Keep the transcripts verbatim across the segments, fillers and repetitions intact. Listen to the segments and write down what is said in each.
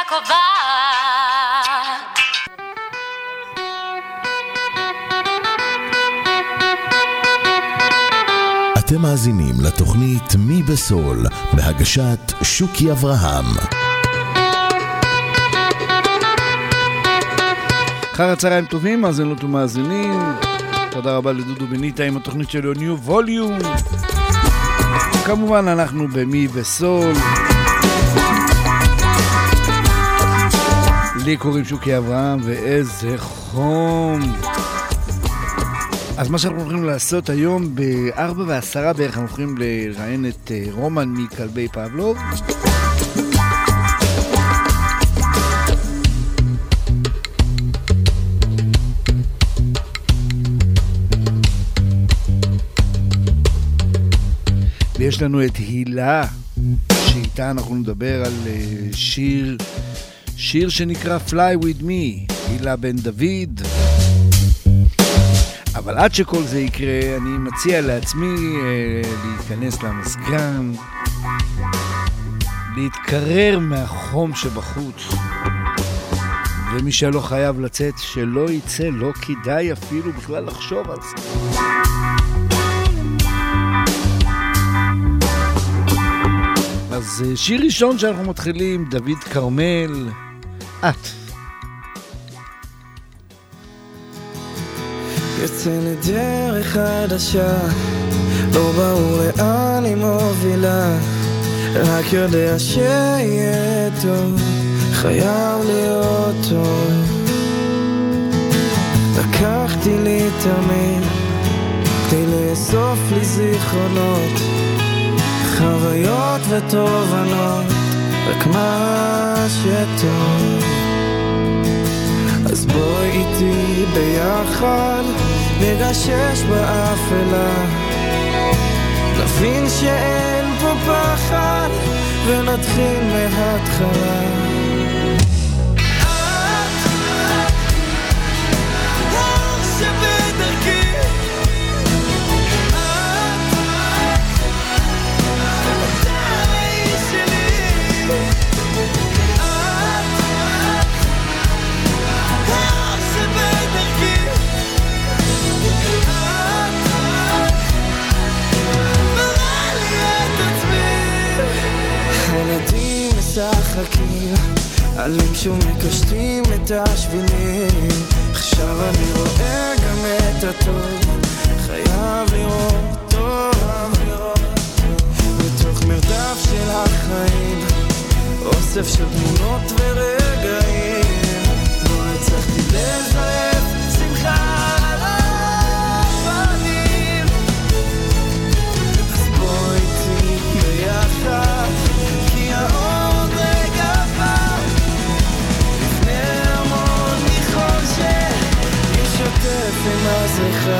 הקובעת. אתם מאזינים לתוכנית מי בסול בהגשת שוקי אברהם. אחר הצהריים טובים, מאזינות ומאזינים. תודה רבה לדודו בניטה עם התוכנית שלו New Volume. כמובן אנחנו במי בסול. לי קוראים שוקי אברהם, ואיזה חום. אז מה שאנחנו הולכים לעשות היום בארבע ועשרה בערך, אנחנו הולכים לראיין את רומן מכלבי פבלוב. ויש לנו את הילה, שאיתה אנחנו נדבר על שיר, שיר שנקרא Fly With Me, הילה בן דוד. אבל עד שכל זה יקרה, אני מציע לעצמי אה, להיכנס למסגן, להתקרר מהחום שבחוץ, ומי שלא חייב לצאת, שלא יצא, לא כדאי אפילו בכלל לחשוב על זה. אז שיר ראשון שאנחנו מתחילים, דוד קרמל, את. יוצא לדרך חדשה, לא ברור לאן היא מובילה, רק יודע שיהיה טוב, חייב להיות טוב. לקחתי לי תמיד, כדי לאסוף לי זיכרונות, חוויות ותובנות, רק מה שטוב. אז בואי איתי ביחד, נגשש באפלה, נבין שאין פה פחד, ונתחיל מההתחלה. משחקים, עלים שמקשטים את השבילים, עכשיו אני רואה גם את הטוב, חייב לראות טוב, בתוך מרדף של החיים, אוסף של תמונות ורגעים, לא הצלחתי לזייף שמחה על הפנים. אז בואי איתי ביחד, כי העוד רגע בא, לפני המון מחושך, ישתף עם הזריחה.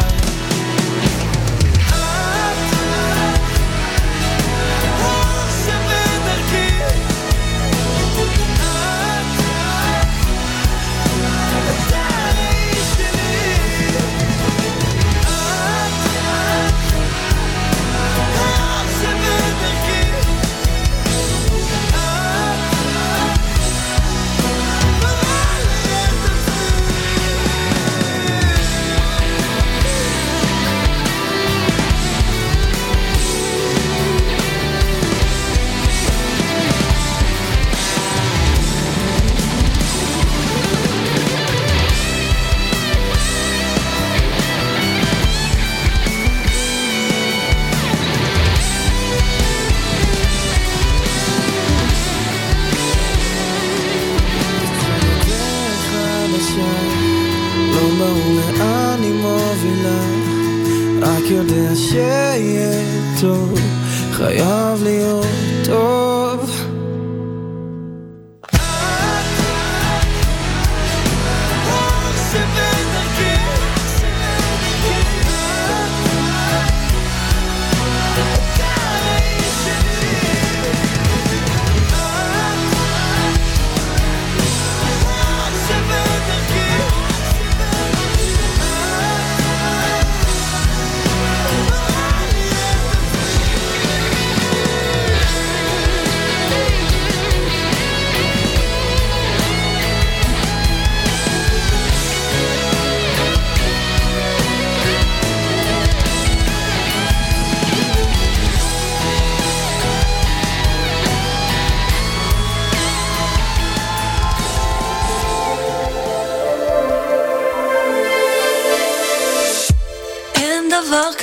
רק יודע שיהיה טוב, חייב להיות טוב.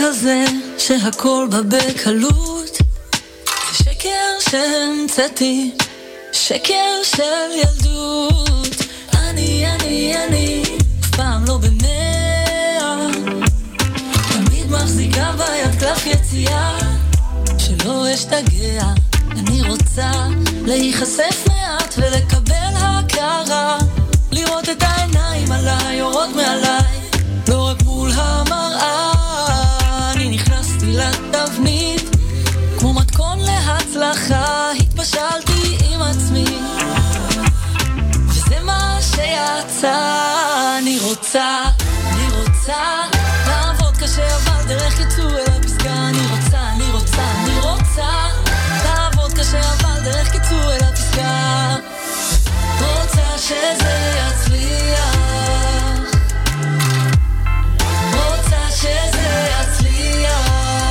כזה שהכל בא בקלות, זה שקר שהמצאתי, שקר של ילדות. אני, אני, אני, אף פעם לא במאה, תמיד מחזיקה ביד כלף יציאה, שלא אשתגע. אני רוצה להיחשף מעט ולקבל הכרה, לראות את העיניים עליי, אורות מעליי, לא רק מול המראה. אני נכנסתי לתבנית כמו מתכון להצלחה, התפשלתי עם עצמי וזה מה שיצא. אני רוצה, אני רוצה לעבוד קשה אבל דרך קיצור אל הפסקה. אני רוצה, אני רוצה, אני רוצה לעבוד קשה אבל דרך קיצור אל הפסקה. רוצה שזה יצליח, רוצה שזה יצליח.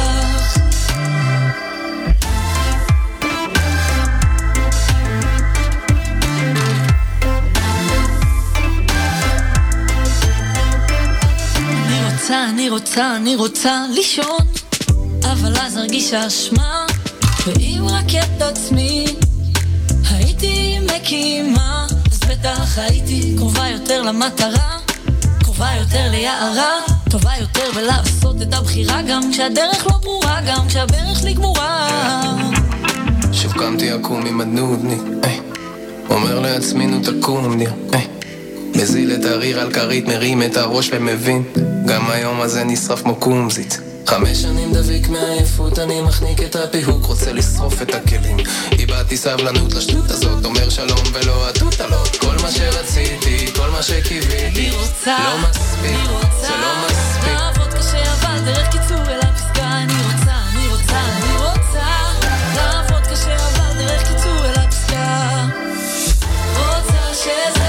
אני רוצה, אני רוצה, אני רוצה לישון, אבל אז הרגיש אשמה, ואם רק את עצמי הייתי מקימה, אז בטח הייתי קרובה יותר למטרה, קרובה יותר ליערה, טובה יותר בלעשות את הבחירה, גם כשהדרך לא ברורה, גם כשהברך שלי גמורה. שוב קמתי עקום עם הדנודני, אומר לעצמי נו תקום לי, מזיל את הריר על כרית, מרים את הראש ומבין, גם היום הזה נשרף כמו קומזית. חמש שנים דביק מעייפות, אני מחניק את הפיהוק, רוצה לשרוף את הכלים, איבדתי סבלנות לשטות הזאת, אומר שלום ולא עטות עלות. כל מה שרציתי, כל מה שקיוויתי, לא מספיק, זה לא מספיק. לעבוד קשה אבל דרך קיצור אל הפסקה. אני רוצה, אני רוצה, אני רוצה לעבוד קשה אבל דרך קיצור אל הפסקה. רוצה שזה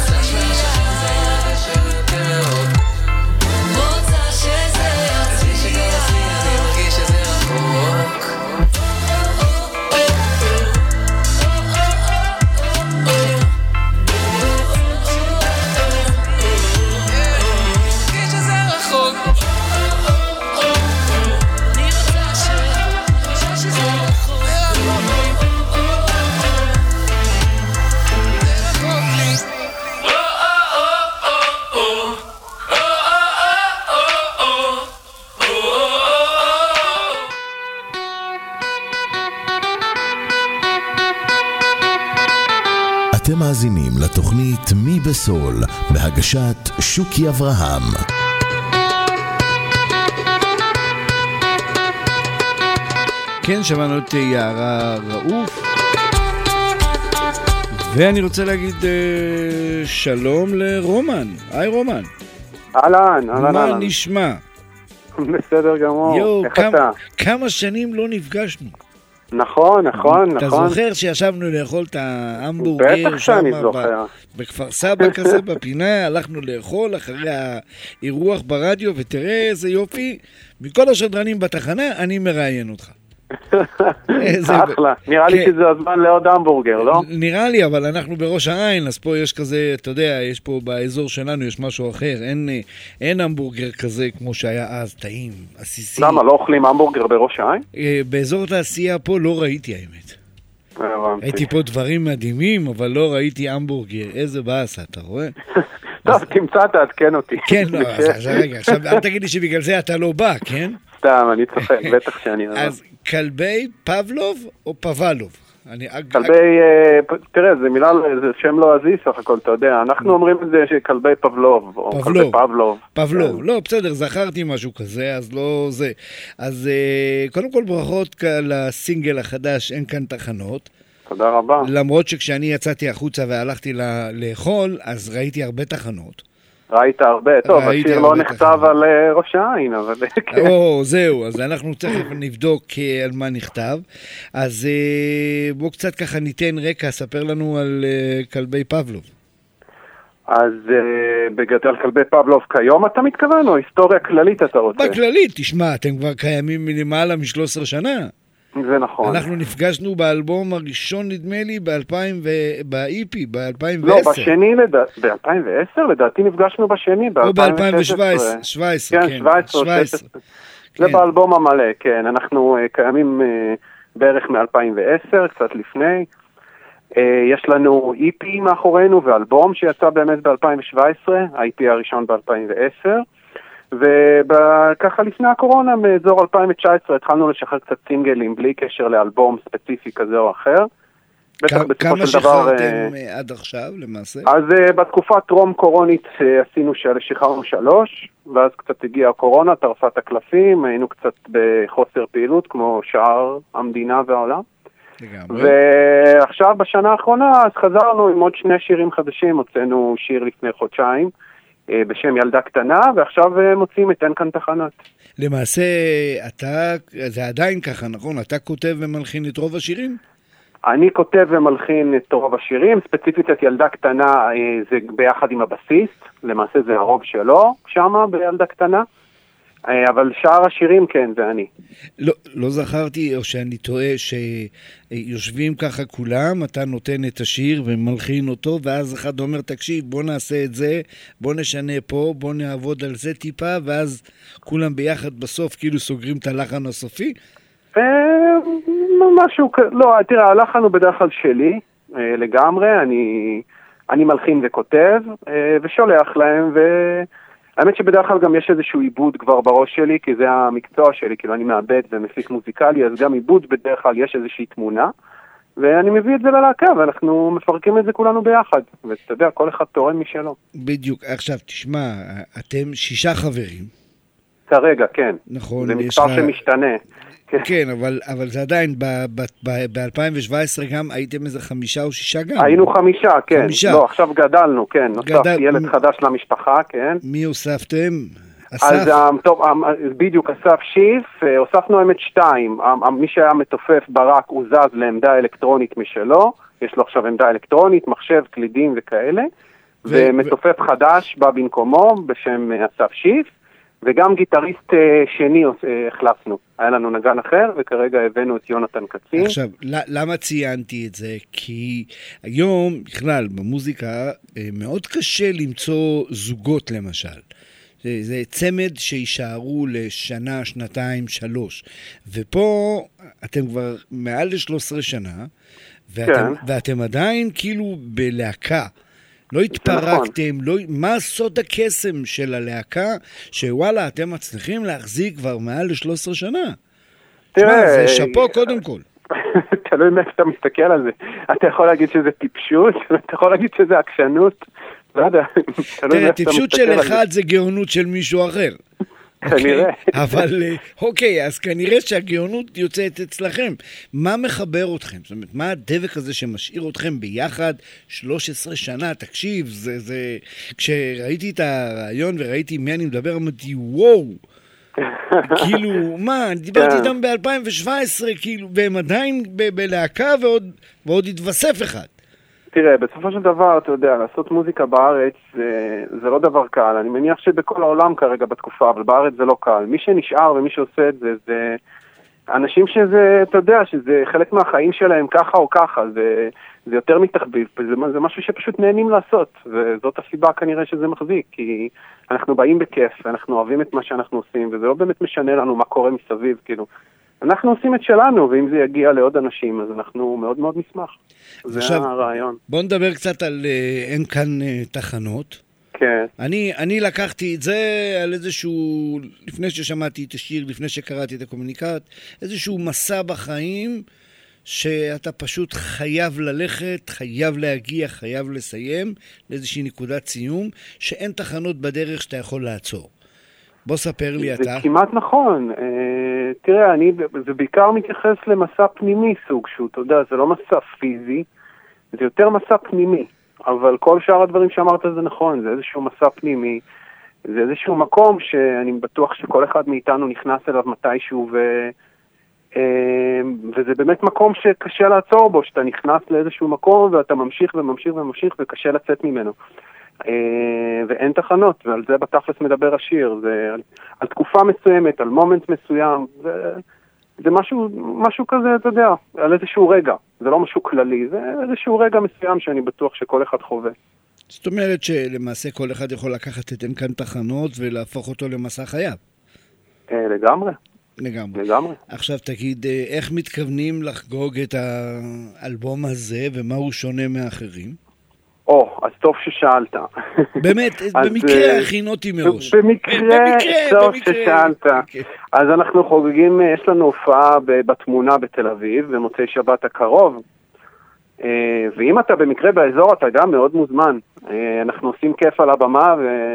אתם מאזינים לתוכנית מי בסול בהגשת שוקי אברהם. כן, שמענו את יערה רעוף, ואני רוצה להגיד uh, שלום לרומן. היי רומן. אהלן, אהלן, מה אהלן. נשמע? בסדר גמור. יו, איך כמה, אתה? כמה שנים לא נפגשנו. נכון, נכון, אתה נכון. זוכר שישבנו לאכול את ההמבורגר? בטח שאני זוכר. בכפר סבא כזה בפינה, הלכנו לאכול אחרי האירוח ברדיו, ותראה איזה יופי, מכל השדרנים בתחנה אני מראיין אותך. אחלה, נראה לי שזה הזמן לעוד המבורגר, לא? נראה לי, אבל אנחנו בראש העין, אז פה יש כזה, אתה יודע, יש פה באזור שלנו יש משהו אחר, אין המבורגר כזה כמו שהיה אז, טעים, עסיסי. למה, לא אוכלים המבורגר בראש העין? באזור תעשייה פה לא ראיתי האמת. הייתי פה דברים מדהימים, אבל לא ראיתי המבורגר, איזה באסה, אתה רואה? טוב, תמצא, תעדכן אותי. כן, לא, אז רגע, עכשיו אל תגיד לי שבגלל זה אתה לא בא, כן? סתם, אני צוחק, בטח שאני... אז כלבי פבלוב או פבלוב? כלבי, תראה, זה מילה, זה שם לא עזי סך הכל, אתה יודע, אנחנו אומרים את זה שכלבי פבלוב, או כלבי פבלוב. פבלוב, לא, בסדר, זכרתי משהו כזה, אז לא זה. אז קודם כל ברכות לסינגל החדש, אין כאן תחנות. תודה רבה. למרות שכשאני יצאתי החוצה והלכתי לאכול, אז ראיתי הרבה תחנות. ראית הרבה, טוב, השיר לא נכתב על ראש העין, אבל... או, זהו, אז אנחנו תכף נבדוק על מה נכתב. אז בוא קצת ככה ניתן רקע, ספר לנו על כלבי פבלוב. אז בגדל כלבי פבלוב כיום אתה מתכוון, או היסטוריה כללית אתה רוצה? בכללית, תשמע, אתם כבר קיימים מלמעלה מ-שלוש עשרה שנה. זה נכון. אנחנו נפגשנו באלבום הראשון, נדמה לי, ב-אלפיים ב-אי פי, ב-אלפיים ועשר. לא, בשני, ב-אלפיים ועשר, לדעתי נפגשנו בשני, או ב-אלפיים ושבע עשרה, כן, שבע עשרה, כן. זה באלבום המלא, כן. אנחנו uh, קיימים uh, בערך מ-אלפיים ועשר, קצת לפני. Uh, יש לנו אי פי מאחורינו ואלבום שיצא באמת ב-אלפיים שבע עשרה, ה-אי פי הראשון ב-אלפיים ועשר. וככה לפני הקורונה, מאזור אלפיים תשע עשרה, התחלנו לשחרר קצת סינגלים בלי קשר לאלבום ספציפי כזה או אחר. כמה שחררתם עד עכשיו למעשה? אז בתקופה טרום קורונית עשינו שחררנו שלוש, ואז קצת הגיעה הקורונה, טרפת הקלפים, היינו קצת בחוסר פעילות כמו שאר המדינה והעולם. ועכשיו בשנה האחרונה אז חזרנו עם עוד שני שירים חדשים, הוצאנו שיר לפני חודשיים, בשם ילדה קטנה, ועכשיו מוצאים את אין כאן תחנות. למעשה, אתה, זה עדיין ככה, נכון? אתה כותב ומלחין את רוב השירים? אני כותב ומלחין את רוב השירים, ספציפית את ילדה קטנה זה ביחד עם הבסיסט, למעשה זה הרוב שלו שמה בילדה קטנה, אבל שאר השירים כן, זה אני. לא, לא זכרתי, או שאני טועה, שיושבים ככה כולם, אתה נותן את השיר ומלחין אותו, ואז אחד אומר, תקשיב, בוא נעשה את זה, בוא נשנה פה, בוא נעבוד על זה טיפה, ואז כולם ביחד בסוף כאילו סוגרים את הלחן הסופי? משהו, לא, תראה, הלחן הוא בדרך כלל שלי, לגמרי, אני, אני מלחין וכותב, ושולח להם, ו... האמת שבדרך כלל גם יש איזשהו עיבוד כבר בראש שלי, כי זה המקצוע שלי, כאילו אני מאבד ומפיק מוזיקלי, אז גם עיבוד בדרך כלל יש איזושהי תמונה, ואני מביא את זה ללהקה, ואנחנו מפרקים את זה כולנו ביחד, ואתה יודע, כל אחד תורם משלו. בדיוק, עכשיו תשמע, אתם שישה חברים. כרגע, כן. נכון. זה מספר שמשתנה. כן, אבל, אבל זה עדיין, ב-אלפיים שבע עשרה גם הייתם איזה חמישה או שישה גם? היינו חמישה, כן. חמישה. לא, עכשיו גדלנו, כן. נוסף גדל... ילד חדש למשפחה, כן. מי הוספתם? אסף? אז טוב, בדיוק, אסף שיף, הוספנו אמת שתיים. מי שהיה מתופף ברק, הוא זז לעמדה אלקטרונית משלו. יש לו עכשיו עמדה אלקטרונית, מחשב, קלידים וכאלה. ו... ומתופף ו... חדש בא במקומו בשם אסף שיף. וגם גיטריסט שני החלפנו. היה לנו נגן אחר, וכרגע הבאנו את יונתן קצין. עכשיו, למה ציינתי את זה? כי היום, בכלל, במוזיקה, מאוד קשה למצוא זוגות, למשל. זה, זה צמד שישארו לשנה, שנתיים, שלוש. ופה אתם כבר מעל ל-שלוש עשרה שנה, ואתם, כן. ואתם עדיין כאילו בלהקה. לא התפרקתם, לא... מה סוד הקסם של הלהקה, שוואלה, אתם מצליחים להחזיק כבר מעל ל-שלוש עשרה שנה? תראה, זה שפו קודם כל. תלוי מאיפה אתה מסתכל על זה. אתה יכול להגיד שזה טיפשות, אתה יכול להגיד שזה עקשנות, לא יודע. תראה, טיפשות של אחד זה גאונות של מישהו אחר. כנראה. אבל, אוקיי, אז כנראה שהגאונות יוצאת אצלכם. מה מחבר אתכם? זאת אומרת, מה הדבק הזה שמשאיר אתכם ביחד שלוש עשרה שנה? תקשיב, זה, זה... כשראיתי את הרעיון וראיתי מי אני מדבר, אמרתי, וואו! כאילו, מה, אני דיברתי איתם ב-אלפיים שבע עשרה, כאילו, והם עדיין בלהקה ועוד, ועוד התווסף אחד. תראה, בסופו של דבר, אתה יודע, לעשות מוזיקה בארץ זה, זה לא דבר קל. אני מניח שבכל העולם כרגע בתקופה, אבל בארץ זה לא קל. מי שנשאר ומי שעושה את זה, זה אנשים שזה, אתה יודע, שזה חלק מהחיים שלהם ככה או ככה. זה, זה יותר מתחביב, זה, זה משהו שפשוט נהנים לעשות. וזאת הסיבה כנראה שזה מחזיק, כי אנחנו באים בכיף, אנחנו אוהבים את מה שאנחנו עושים, וזה לא באמת משנה לנו מה קורה מסביב, כאילו. אנחנו עושים את שלנו, ואם זה יגיע לעוד אנשים, אז אנחנו מאוד מאוד נשמח. זה עכשיו, הרעיון. בוא נדבר קצת על uh, אין כאן uh, תחנות. כן. אני, אני לקחתי את זה על איזשהו, לפני ששמעתי את השיר, לפני שקראתי את הקומוניקט, איזשהו מסע בחיים, שאתה פשוט חייב ללכת, חייב להגיע, חייב לסיים, לאיזושהי נקודת סיום, שאין תחנות בדרך שאתה יכול לעצור. בוא ספר לי זה אתה. זה כמעט נכון. אה, תראה, אני, זה בעיקר מתייחס למסע פנימי סוג שהוא, אתה יודע, זה לא מסע פיזי, זה יותר מסע פנימי. אבל כל שאר הדברים שאמרת זה נכון, זה איזשהו מסע פנימי, זה איזשהו מקום שאני בטוח שכל אחד מאיתנו נכנס אליו מתישהו, ו, אה, וזה באמת מקום שקשה לעצור בו, שאתה נכנס לאיזשהו מקום ואתה ממשיך וממשיך וממשיך וקשה לצאת ממנו. ואין תחנות, ועל זה בתכלס מדבר השיר, זה על, על תקופה מסוימת, על מומנט מסוים, זה, זה משהו, משהו כזה, אתה יודע, על איזשהו רגע, זה לא משהו כללי, זה איזשהו רגע מסוים שאני בטוח שכל אחד חווה. זאת אומרת שלמעשה כל אחד יכול לקחת את אין כאן תחנות ולהפוך אותו למסע חייו. לגמרי. לגמרי. לגמרי. עכשיו תגיד, איך מתכוונים לחגוג את האלבום הזה, ומה הוא שונה מאחרים? או, אז טוב ששאלת. באמת, במקרה הכינותי מראש. במקרה, טוב ששאלת. אז אנחנו חוגגים, יש לנו הופעה בתמונה בתל אביב, במוצאי שבת הקרוב, ואם אתה במקרה באזור, אתה גם מאוד מוזמן. אנחנו עושים כיף על הבמה,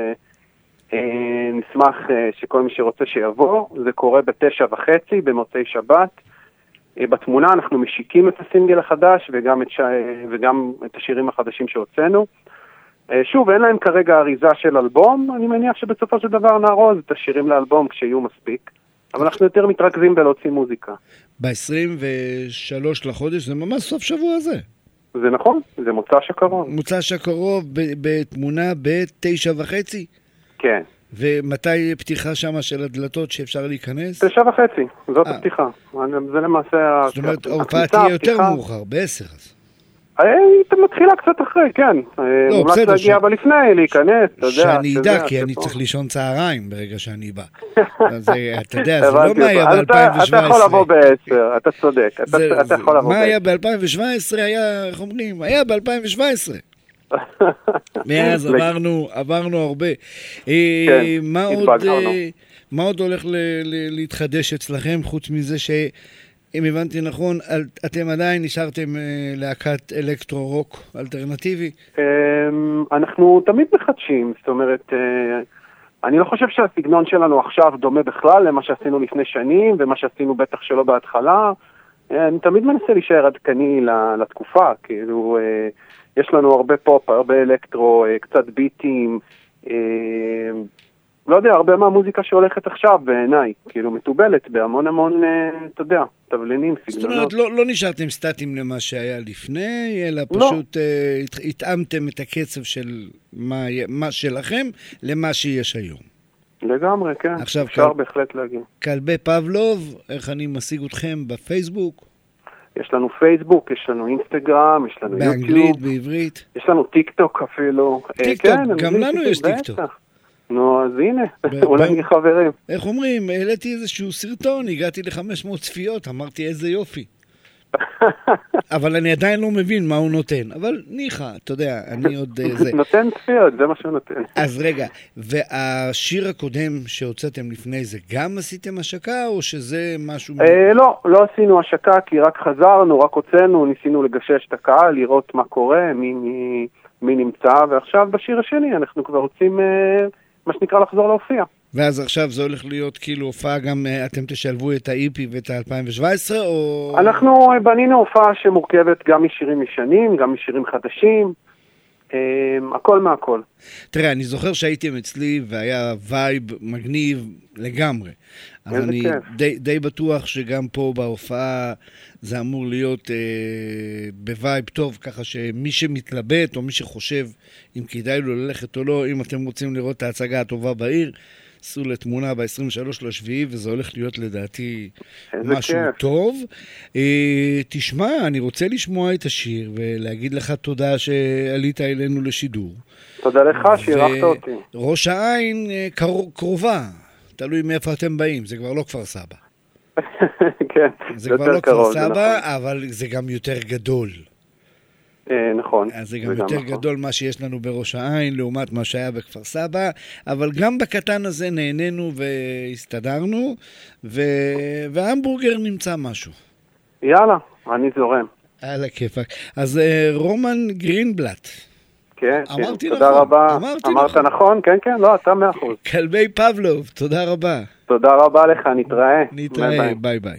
ונשמח שכל מי שרוצה שיבוא. זה קורה בתשע וחצי, במוצאי שבת. בתמונה אנחנו משיקים את הסינגל החדש וגם את, ש... וגם את השירים החדשים שהוצאנו. שוב, אין להם כרגע אריזה של אלבום, אני מניח שבסופו של דבר נארוז את השירים לאלבום כשיהיו מספיק, אבל אנחנו יותר מתרכזים בלהוציא מוזיקה. ב-עשרים ושלוש לחודש זה ממש סוף שבוע הזה. זה נכון, זה מוצ"ש הקרוב. מוצ"ש הקרוב בתמונה בתשע וחצי? כן. ומתי פתיחה שם של הדלתות שאפשר להיכנס? תשע וחצי, זאת הפתיחה. זה למעשה... זאת אומרת, ההופעה תהיה יותר מאוחר, בעשר אז. היא מתחילה קצת אחרי, כן. לא, בסדר. מומלץ להגיע בלפני, להיכנס, אתה יודע. שאני אדע, כי אני צריך לישון צהריים ברגע שאני בא. אז אתה יודע, זה לא מה היה ב-אלפיים ושבע עשרה. אתה יכול לבוא בעשר, אתה צודק. אתה יכול לבוא בעשר. מה היה ב-אלפיים שבע עשרה היה, איך אומרים? היה ב-אלפיים שבע עשרה. מאז עברנו, עברנו הרבה. מה עוד, מה עוד הולך להתחדש אצלכם, חוץ מזה שאם הבנתי נכון, אתם עדיין נשארתם להקת אלקטרו-רוק אלטרנטיבי? אנחנו תמיד מחדשים, זאת אומרת, אני לא חושב שהסגנון שלנו עכשיו דומה בכלל למה שעשינו לפני שנים, ומה שעשינו בטח שלא בהתחלה. אני תמיד מנסה להישאר עדכני לתקופה, כאילו... יש לנו הרבה פופ, הרבה אלקטרו, קצת ביטים, לא יודע, הרבה מהמוזיקה שהולכת עכשיו בעיניי, כאילו מטובלת בהמון המון, אתה יודע, תבלינים, סגנונות. זאת אומרת, לא, לא נשארתם סטטים למה שהיה לפני, אלא פשוט לא. uh, התאמתם את הקצב של מה, מה שלכם למה שיש היום. לגמרי, כן. עכשיו, אפשר כל... בהחלט להגיד. כלבי פבלוב, איך אני משיג אתכם בפייסבוק? יש לנו פייסבוק, יש לנו אינסטגרם, יש לנו באנגלית, יוטיוב. באנגלית, בעברית. יש לנו טיק טוק אפילו. טיק טוק, כן, גם לנו יש טיק טוק. נו, אז הנה, אולי נהיה חברים. איך אומרים, העליתי איזשהו סרטון, הגעתי ל-חמש מאות צפיות, אמרתי איזה יופי. אבל אני עדיין לא מבין מה הוא נותן. אבל ניחה, אתה יודע, אני עוד... נותן צפיות, זה מה שהוא נותן. אז רגע, והשיר הקודם שהוצאתם לפני זה, גם עשיתם השקה או שזה משהו... לא, לא עשינו השקה, כי רק חזרנו, רק הוצאנו, ניסינו לגשש את הקהל, לראות מה קורה, מי נמצא, ועכשיו בשיר השני אנחנו כבר רוצים, מה שנקרא, לחזור להופיע. ואז עכשיו זה הולך להיות כאילו הופעה גם, אתם תשלבו את ה-אי פי ואת ה-אלפיים שבע עשרה או... אנחנו בנינו הופעה שמורכבת גם משירים ישנים, גם משירים חדשים, הכל מהכל. תראה, אני זוכר שהייתם אצלי והיה וייב מגניב לגמרי. אז אני די, די בטוח שגם פה בהופעה זה אמור להיות אה, בווייב טוב, ככה שמי שמתלבט או מי שחושב אם כדאי לו ללכת או לא, אם אתם רוצים לראות את ההצגה הטובה בעיר, עשו לתמונה ב-עשרים ושלושה לשביעי, וזה הולך להיות לדעתי משהו כיף. טוב. אה, תשמע, אני רוצה לשמוע את השיר ולהגיד לך תודה שעלית אלינו לשידור. תודה לך שהירחת אותי. ראש העין קר... קרובה, תלוי מאיפה אתם באים, זה כבר לא כפר סבא. כן, זה כבר לא כפר סבא, אבל זה גם יותר גדול. נכון. אז זה גם יותר גדול מה שיש לנו בראש העין, לעומת מה שהיה בכפר סבא, אבל גם בקטן הזה נהנינו והסתדרנו, וההמבורגר נמצא משהו. יאללה, אני זורם. על הכיפק. אז רומן גרינבלט. כן, אמרתי תודה נכון. רבה. אמרתי אמרת נכון. נכון, כן, כן, לא, אתה מאה אחוז. כלבי פבלוב, תודה רבה. תודה רבה לך, נתראה. נתראה, ביי ביי.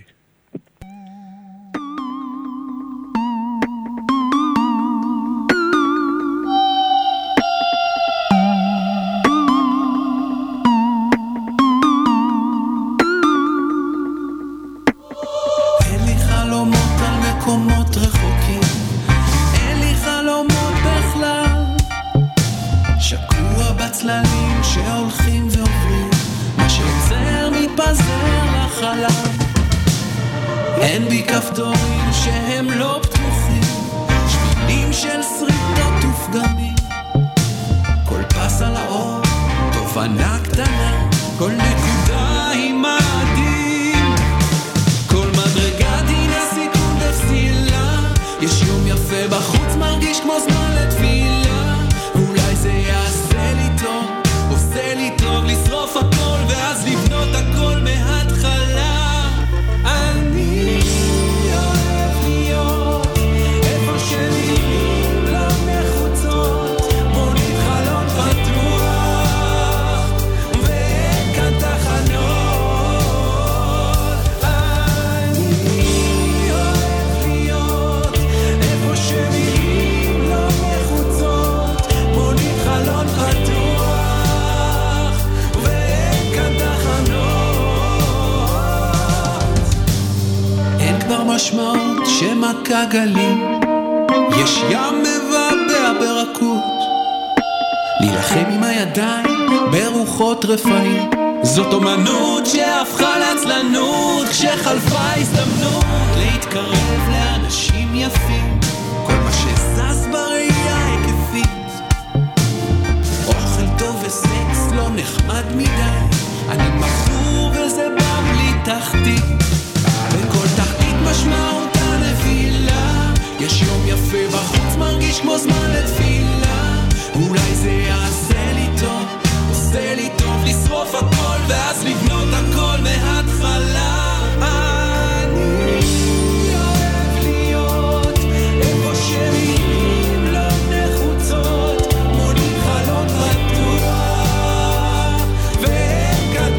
אין בי כפתורים שהם לא פתוחים, שבילים של שריטות ופגמים, כל פס על האור, תובנה קטנה, כל נקודה היא מה כמו זמן לתפילה, ואולי זה יעשה לי טוב, עושה לי טוב לשרוף הכל ואז לבנות הכל מההתחלה. אני אוהב להיות איפה שמילים לא נחוצות, מונית חלון פתוח ואין כאן תחנות. אני אוהב להיות איפה שמילים לא נחוצות, מונית חלון פתוח ואין כאן תחנות. אין כבר משמעות שמכה גלים, יש ים מבעבע ברכות, להילחם עם הידיים ברוחות רפאים, זאת אומנות שהפכה לעצלנות, כשחלפה הזדמנות להתקרב לאנשים יפים, כל מה שזז בראייה היקפית, אוכל טוב וסקס לא נחמד מדי, אני מכור וזה בא בלי תחתית, וכל תחתית משמעותה נפילה, יש יום יפה בחוץ מרגיש כמו זמן לתפילה, אולי זה יעשה לי טוב, עושה לי טוב לשרוף הכל ואז לבנות הכל מההתחלה. אני אוהב להיות איפה שמילים לא נחוצות, מונית חלון פתוח ואין כאן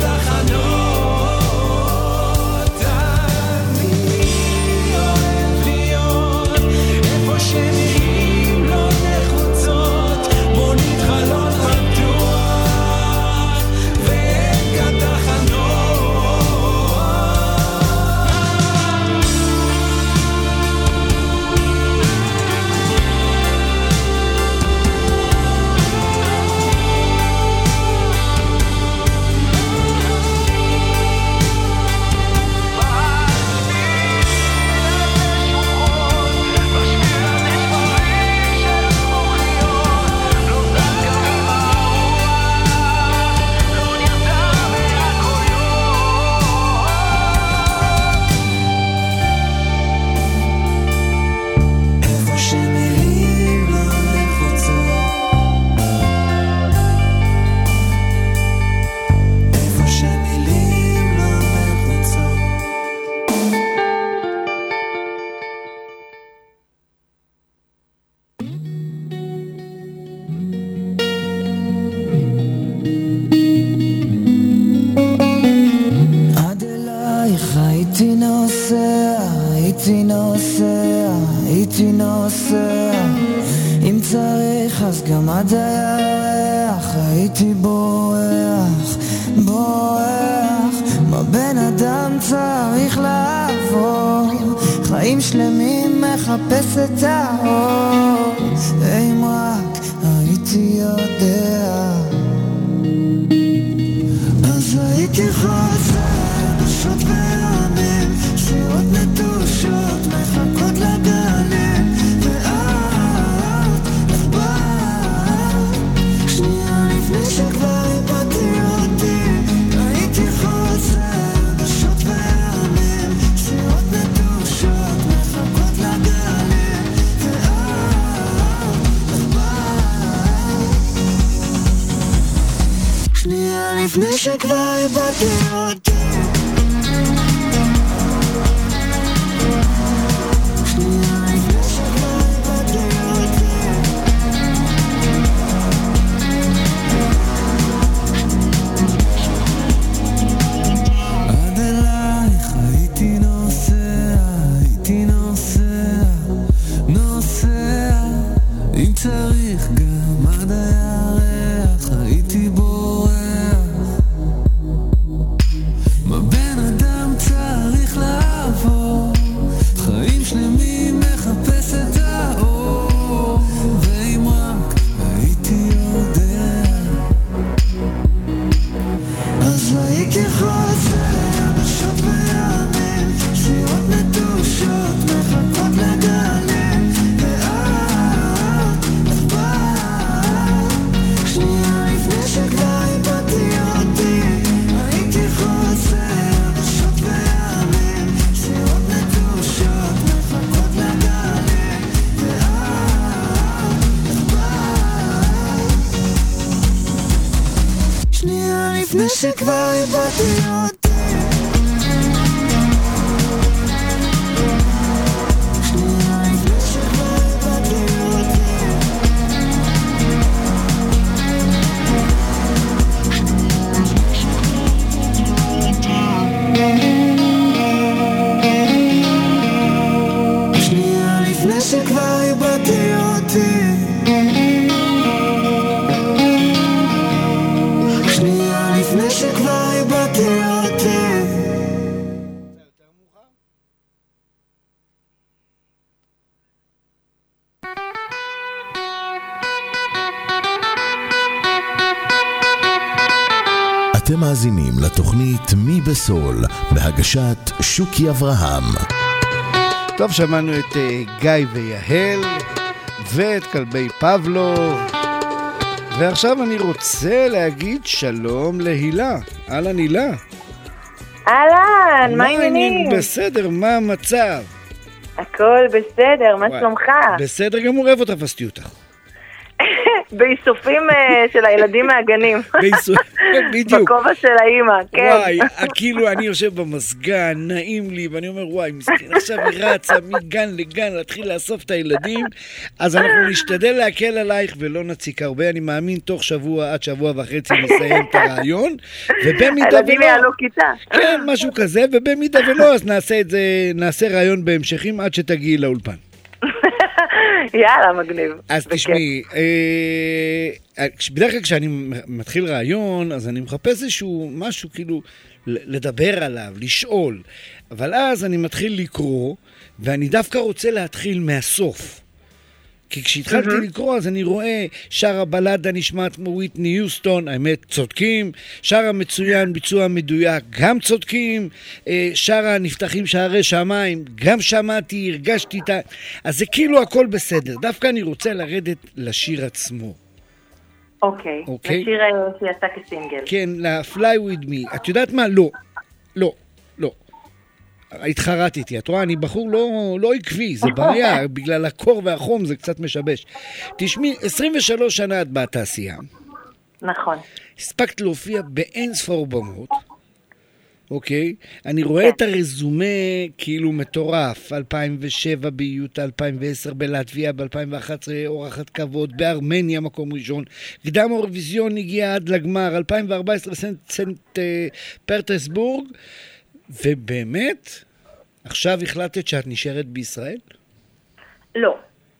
תחנות. אני אוהב להיות איפה שמילים לא נחוצות, מונית חלון פתוח ואין כאן תחנות. איפה שמילים לא נחוצות, איפה שמילים לא נחוצות. עד אלייך הייתי נוסע, הייתי נוסע, הייתי נוסע, אם צריך אז גם עד הירח הייתי בורח, בורח, מה בן אדם צריך לעבור, חיים שלמים מחפש את האור, אם רק הייתי יודע, אז הייתי חוזר נשות וימים, סירות נטושות מחכות לגלים, ואת, איך באת? שנייה לפני שכבר איבדתי אותי, הייתי חוזר נשות וימים, סירות נטושות מחכות לגלים, ואת, איך באת? שנייה לפני שכבר איבדתי אותי, שנייה לפני שכבר איבדתי אותי. עד אלייך הייתי נוסע, הייתי נוסע, נוסע, אם צריך גם עד הירח הייתי בורח, מה בן אדם צריך לעבור, חיים שלמים מחפש את האור, ואם רק הייתי יודע, אז הייתי חוזר נשות וימים, סירות נטושות מחכות לגלים, ואת, איך באת? שנייה לפני ש... שכבר איבדתי אותי. שנייה לפני שכבר איבדתי אותי. שנייה לפני שכבר איבדתי אותי. שנייה לפני שכבר איבדתי אותי. אתם מאזינים לתוכנית מי בסול, בהגשת שוקי אברהם. טוב, שמענו את uh, גיא ויהל ואת כלבי פבלוב, ועכשיו אני רוצה להגיד שלום להילה. אהלן הילה. אהלן, מה העניינים? בסדר, מה המצב? הכל בסדר, מה וואי, שלומך? בסדר גמור, איפה תפסתי אותך? באיסופים אה, של הילדים מהגנים. באיסוף- בדיוק. בכובע של האמא, כן. וואי, כאילו אני יושב במסגן, נעים לי, ואני אומר, וואי, מסכן, עכשיו היא רצה מגן לגן, להתחיל לאסוף את הילדים, אז אנחנו נשתדל להקל עלייך ולא נציק הרבה, אני מאמין תוך שבוע עד שבוע וחצי נסיים את הרעיון, ובמידה הילדים ולא, יעלו כיתה. כן, משהו כזה, ובמידה ולא, אז נעשה את זה, נעשה רעיון בהמשכים עד שתגיעי לאולפן. יאללה, מגניב. אז בכיף. תשמעי, אה, בדרך כלל כשאני מתחיל רעיון, אז אני מחפש איזשהו משהו כאילו ל- לדבר עליו, לשאול, אבל אז אני מתחיל לקרוא, ואני דווקא רוצה להתחיל מהסוף. כי כשהתחלתי mm-hmm. לקרוא, אז אני רואה שר הבלדה נשמעת כמו וויטני יוסטון, האמת צודקים, שר המצוין ביצוע מדויק, גם צודקים, שר הנפתחים שערי שמיים, גם שמעתי, הרגשתי את ה... אז זה כאילו הכל בסדר, דווקא אני רוצה לרדת לשיר עצמו. אוקיי, אוקיי. לשיר אה, שיצא כסינגל. כן, ל-Fly with me. את יודעת מה? לא, לא, לא. התחרטתי, את רואה, אני בחור לא, לא עקבי, זה בעיה, בגלל הקור והחום זה קצת משבש. תשמעי, עשרים ושלוש שנה את בתעשייה, נכון. הספקת להופיע באין ספור במות, אוקיי? אני רואה את הרזומה כאילו מטורף, אלפיים ושבע ביוטה, אלפיים ועשר בלטביה, ב-אלפיים ואחת עשרה אורחת כבוד, בארמניה מקום ראשון, קדם אורוויזיון הגיע עד לגמר, אלפיים וארבע עשרה סנט, סנט אה, פרטסבורג, ובאמת, עכשיו החלטת שאת נשארת בישראל? לא.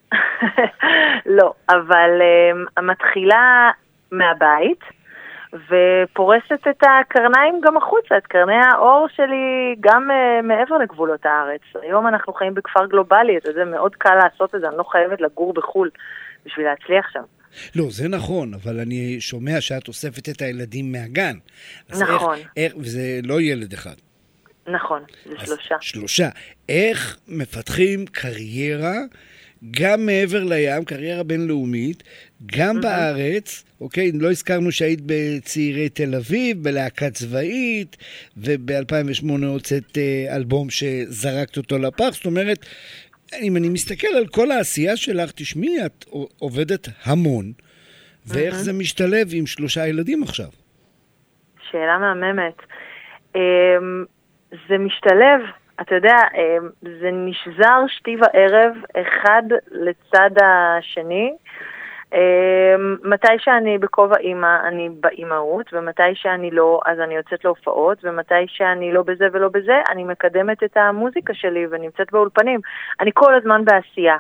לא, אבל um, מתחילה מהבית, ופורסת את הקרניים גם החוצה, את קרני האור שלי גם uh, מעבר לגבולות הארץ. היום אנחנו חיים בכפר גלובלי, זה מאוד קל לעשות את זה, אני לא חייבת לגור בחול בשביל להצליח שם. לא, זה נכון, אבל אני שומע שאת אוספת את הילדים מהגן. אז נכון. איך, איך, וזה לא ילד אחד. נכון, זה שלושה. שלושה. איך מפתחים קריירה, גם מעבר לים, קריירה בינלאומית, גם בארץ, אוקיי, לא הזכרנו שהיית בצעירי תל אביב, בלהקה צבאית, וב-אלפיים ושמונה הוצאת אה, אלבום שזרקת אותו לפח, זאת אומרת, אם אני מסתכל על כל העשייה שלך, תשמעי, את עובדת המון, ואיך זה משתלב עם שלושה ילדים עכשיו? שאלה מהממת. זה משתלב, אתה יודע, זה נשזר שתי וערב, אחד לצד השני. מתי שאני בכובע אימא, אני באימהות, ומתי שאני לא, אז אני יוצאת להופעות, ומתי שאני לא בזה ולא בזה, אני מקדמת את המוזיקה שלי ונמצאת באולפנים. אני כל הזמן בעשייה.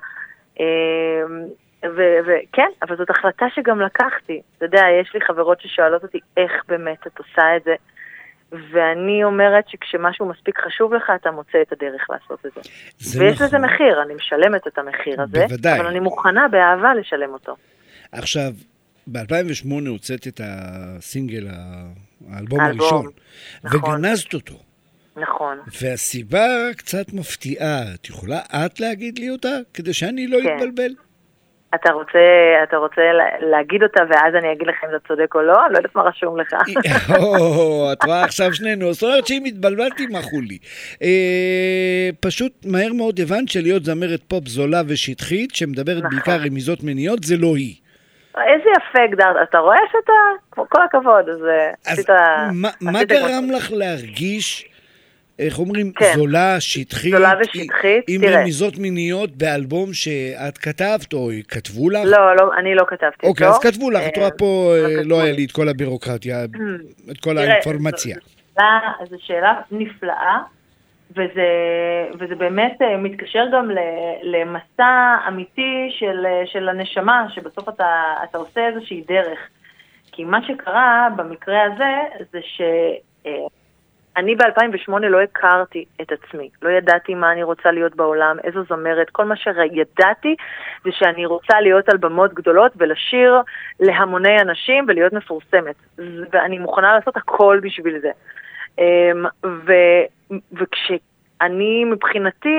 וכן, אבל זאת החלטה שגם לקחתי. אתה יודע, יש לי חברות ששואלות אותי איך באמת את עושה את זה, ואני אומרת שכשמשהו מספיק חשוב לך, אתה מוצא את הדרך לעשות את זה. ויש נכון. לזה מחיר, אני משלמת את המחיר הזה, בוודאי. אבל אני מוכנה באהבה לשלם אותו. עכשיו, ב-אלפיים ושמונה הוצאת את הסינגל, האלבום האלבום, הראשון, נכון. וגנזת אותו. נכון. והסיבה קצת מפתיעה, את יכולה את להגיד לי אותה? כדי שאני לא כן. אתבלבל? אתה רוצה, אתה רוצה להגיד אותה ואז אני אגיד לך אם זה צודק או לא? אני לא יודעת מה רשום לך. או, את רואה עכשיו שנינו, זאת אומרת שאם התבלבלתי, מחו לי. אה, פשוט מהר מאוד הבנת שלהיות זמרת פופ זולה ושטחית, שמדברת נכון. בעיקר רמיזות מיניות, זה לא היא. איזה יפה הגדרת, אתה רואה שאתה, כל הכבוד, אז עשית... מה גרם לך להרגיש, איך אומרים, זולה, שטחית, זולה ושטחית, עם רמיזות מיניות באלבום שאת כתבת, או כתבו לך? לא, לא, אני לא כתבתי אותו. אוקיי, אז כתבו לך, את רואה פה, לא היה לי את כל הבירוקרטיה, את כל האינפורמציה. זו שאלה נפלאה, וזה, וזה באמת מתקשר גם למסע אמיתי של, של הנשמה, שבסוף אתה, אתה עושה איזושהי דרך. כי מה שקרה במקרה הזה, זה שאני ב-אלפיים ושמונה לא הכרתי את עצמי. לא ידעתי מה אני רוצה להיות בעולם, איזו זמרת. כל מה שידעתי זה שאני רוצה להיות על במות גדולות ולשיר להמוני אנשים ולהיות מפורסמת. ואני מוכנה לעשות הכל בשביל זה. ו... וכשאני מבחינתי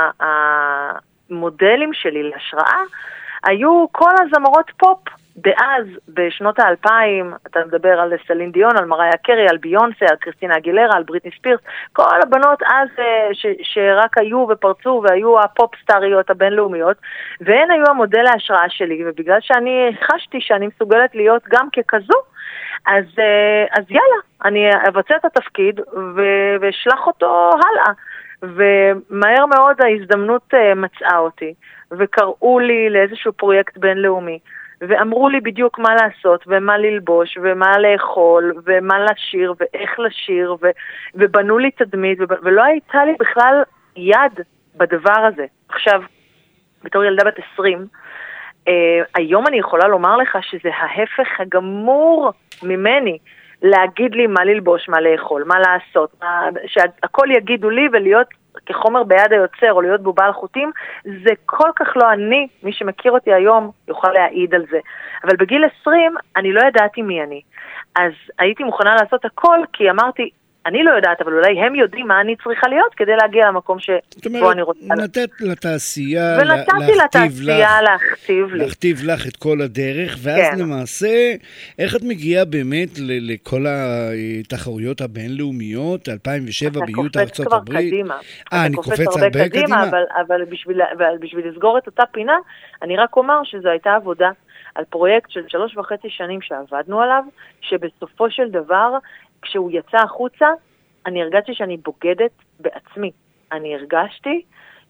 המודלים שלי להשראה היו כל הזמרות פופ דאז בשנות האלפיים. אתה מדבר על סלין דיון, על מריה קרי, על ביונסה, על קריסטינה אגילרה, על בריטני ספירס, כל הבנות אז ש, שרק היו ופרצו והיו הפופ סטריות הבינלאומיות, והן היו המודל להשראה שלי, ובגלל שאני חשתי שאני מסוגלת להיות גם ככזו, אז, אז יאללה, אני אבצע את התפקיד ואשלח אותו הלאה. ומהר מאוד ההזדמנות מצאה אותי, וקראו לי לאיזשהו פרויקט בינלאומי, ואמרו לי בדיוק מה לעשות, ומה ללבוש, ומה לאכול, ומה לשיר, ואיך לשיר, ו, ובנו לי תדמית, ולא הייתה לי בכלל יד בדבר הזה. עכשיו, בתור ילדה בת עשרים, Uh, היום אני יכולה לומר לך שזה ההפך הגמור ממני, להגיד לי מה ללבוש, מה לאכול, מה לעשות, מה, שהכל יגידו לי ולהיות כחומר ביד היוצר או להיות בובה על חוטים, זה כל כך לא אני. מי שמכיר אותי היום יוכל להעיד על זה. אבל בגיל עשרים אני לא ידעתי מי אני. אז הייתי מוכנה לעשות הכל, כי אמרתי, אני לא יודעת, אבל אולי הם יודעים מה אני צריכה להיות כדי להגיע למקום שבו אני רוצה. נתת לתעשייה ונתתי לתעשייה להכתיב לי. להכתיב לך את כל הדרך, ואז למעשה, איך את מגיעה באמת לכל התחרויות הבינלאומיות, אלפיים ושבע ביוטה ארצות הברית? אה, אני קופץ הרבה קדימה. אבל בשביל לסגור את אותה פינה, אני רק אומר שזו הייתה עבודה על פרויקט של שלוש וחצי שנים שעבדנו עליו, שבסופו של דבר, כשהוא יצא החוצה, אני הרגשתי שאני בוגדת בעצמי. אני הרגשתי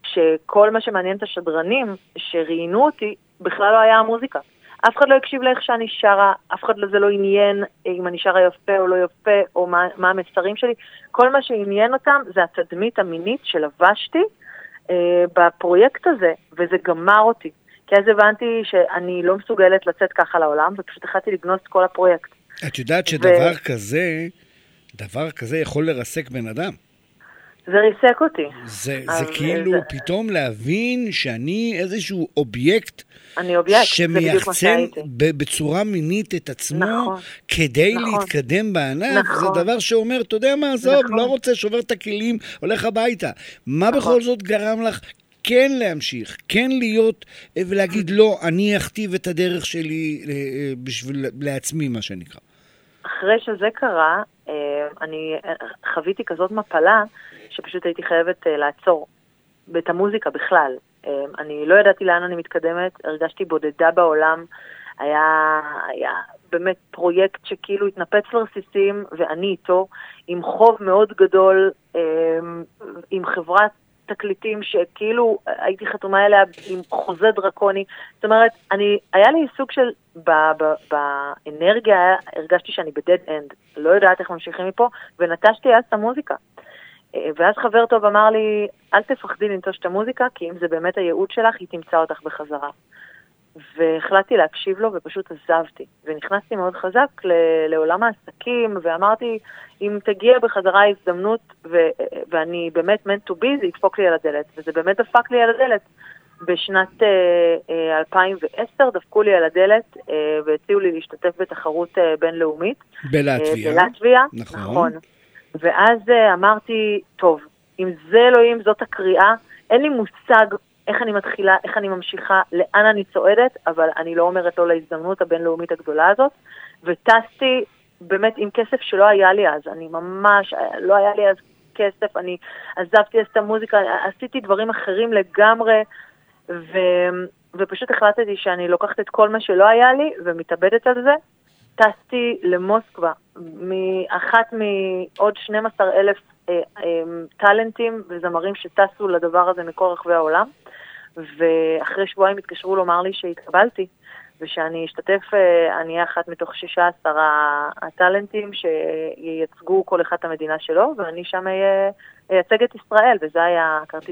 שכל מה שמעניין את השדרנים שראיינו אותי, בכלל לא היה המוזיקה. אף אחד לא הקשיב לאיך שאני שרה, אף אחד לזה לא עניין אם אני שרה יפה או לא יפה, או מה, מה המסרים שלי. כל מה שעניין אותם זה התדמית המינית שלבשתי אה, בפרויקט הזה, וזה גמר אותי. כי אז הבנתי שאני לא מסוגלת לצאת ככה לעולם, ופשוט החלטתי לגנוז את כל הפרויקט. את יודעת שדבר ו... כזה, דבר כזה יכול לרסק בן אדם. זה ריסק אותי. זה, זה כאילו זה... פתאום להבין שאני איזשהו אובייקט, אני אובייקט, שמייחצן בצורה מינית את עצמו, נכון, כדי נכון, להתקדם בענף. נכון. זה דבר שאומר, אתה יודע מה, עזוב, נכון. לא רוצה, שובר את הכלים, הולך הביתה. מה נכון. בכל זאת גרם לך כן להמשיך, כן להיות ולהגיד לא, אני אכתיב את הדרך שלי בשביל לעצמי, מה שנקרא. אחרי שזה קרה, אני חוויתי כזאת מפלה, שפשוט הייתי חייבת לעצור את המוזיקה בכלל. אני לא ידעתי לאן אני מתקדמת, הרגשתי בודדה בעולם, היה, היה באמת פרויקט שכאילו התנפץ לרסיסים, ואני איתו, עם חוב מאוד גדול, עם חברת תקליטים שכאילו הייתי חתומה אליה עם חוזה דרקוני. זאת אומרת, אני, היה לי סוג של, ב, ב, באנרגיה, הרגשתי שאני בדד אנד, לא יודעת איך ממשיכים מפה, ונטשתי אז את המוזיקה. ואז חבר טוב אמר לי, אל תפחדי לנטוש את המוזיקה, כי אם זה באמת הייעוד שלך, היא תמצא אותך בחזרה. והחלטתי להקשיב לו ופשוט עזבתי. ונכנסתי מאוד חזק לעולם העסקים, ואמרתי, אם תגיע בחזרה ההזדמנות, ו- ואני באמת meant to be, זה ידפוק לי על הדלת. וזה באמת דפק לי על הדלת. בשנת uh, uh, אלפיים ועשר דפקו לי על הדלת, uh, והציעו לי להשתתף בתחרות uh, בינלאומית. בלטביה. Uh, בלטביה, נכון. נכון. ואז uh, אמרתי, טוב, אם זה אלוהים, זאת הקריאה, אין לי מושג איך אני מתחילה, איך אני ממשיכה, לאן אני צועדת, אבל אני לא אומרת לא להזדמנות הבינלאומית הגדולה הזאת, וטסתי באמת עם כסף שלא היה לי אז, אני ממש, לא היה לי אז כסף, אני עזבתי את המוזיקה, עשיתי דברים אחרים לגמרי, ו, ופשוט החלטתי שאני לוקחת את כל מה שלא היה לי, ומתאבדת על זה. טסתי למוסקבה, מאחת מעוד שנים עשר אלף אה, אה, טלנטים וזמרים שטסו לדבר הזה מכל רחבי העולם, ואחרי שבועיים התקשרו לומר לי שהתקבלתי, ושאני אשתתף, אני אהיה אחת מתוך שישה עשר הטלנטים שייצגו כל אחד את המדינה שלו, ואני שם אייצג את ישראל, וזה היה הכרטיס,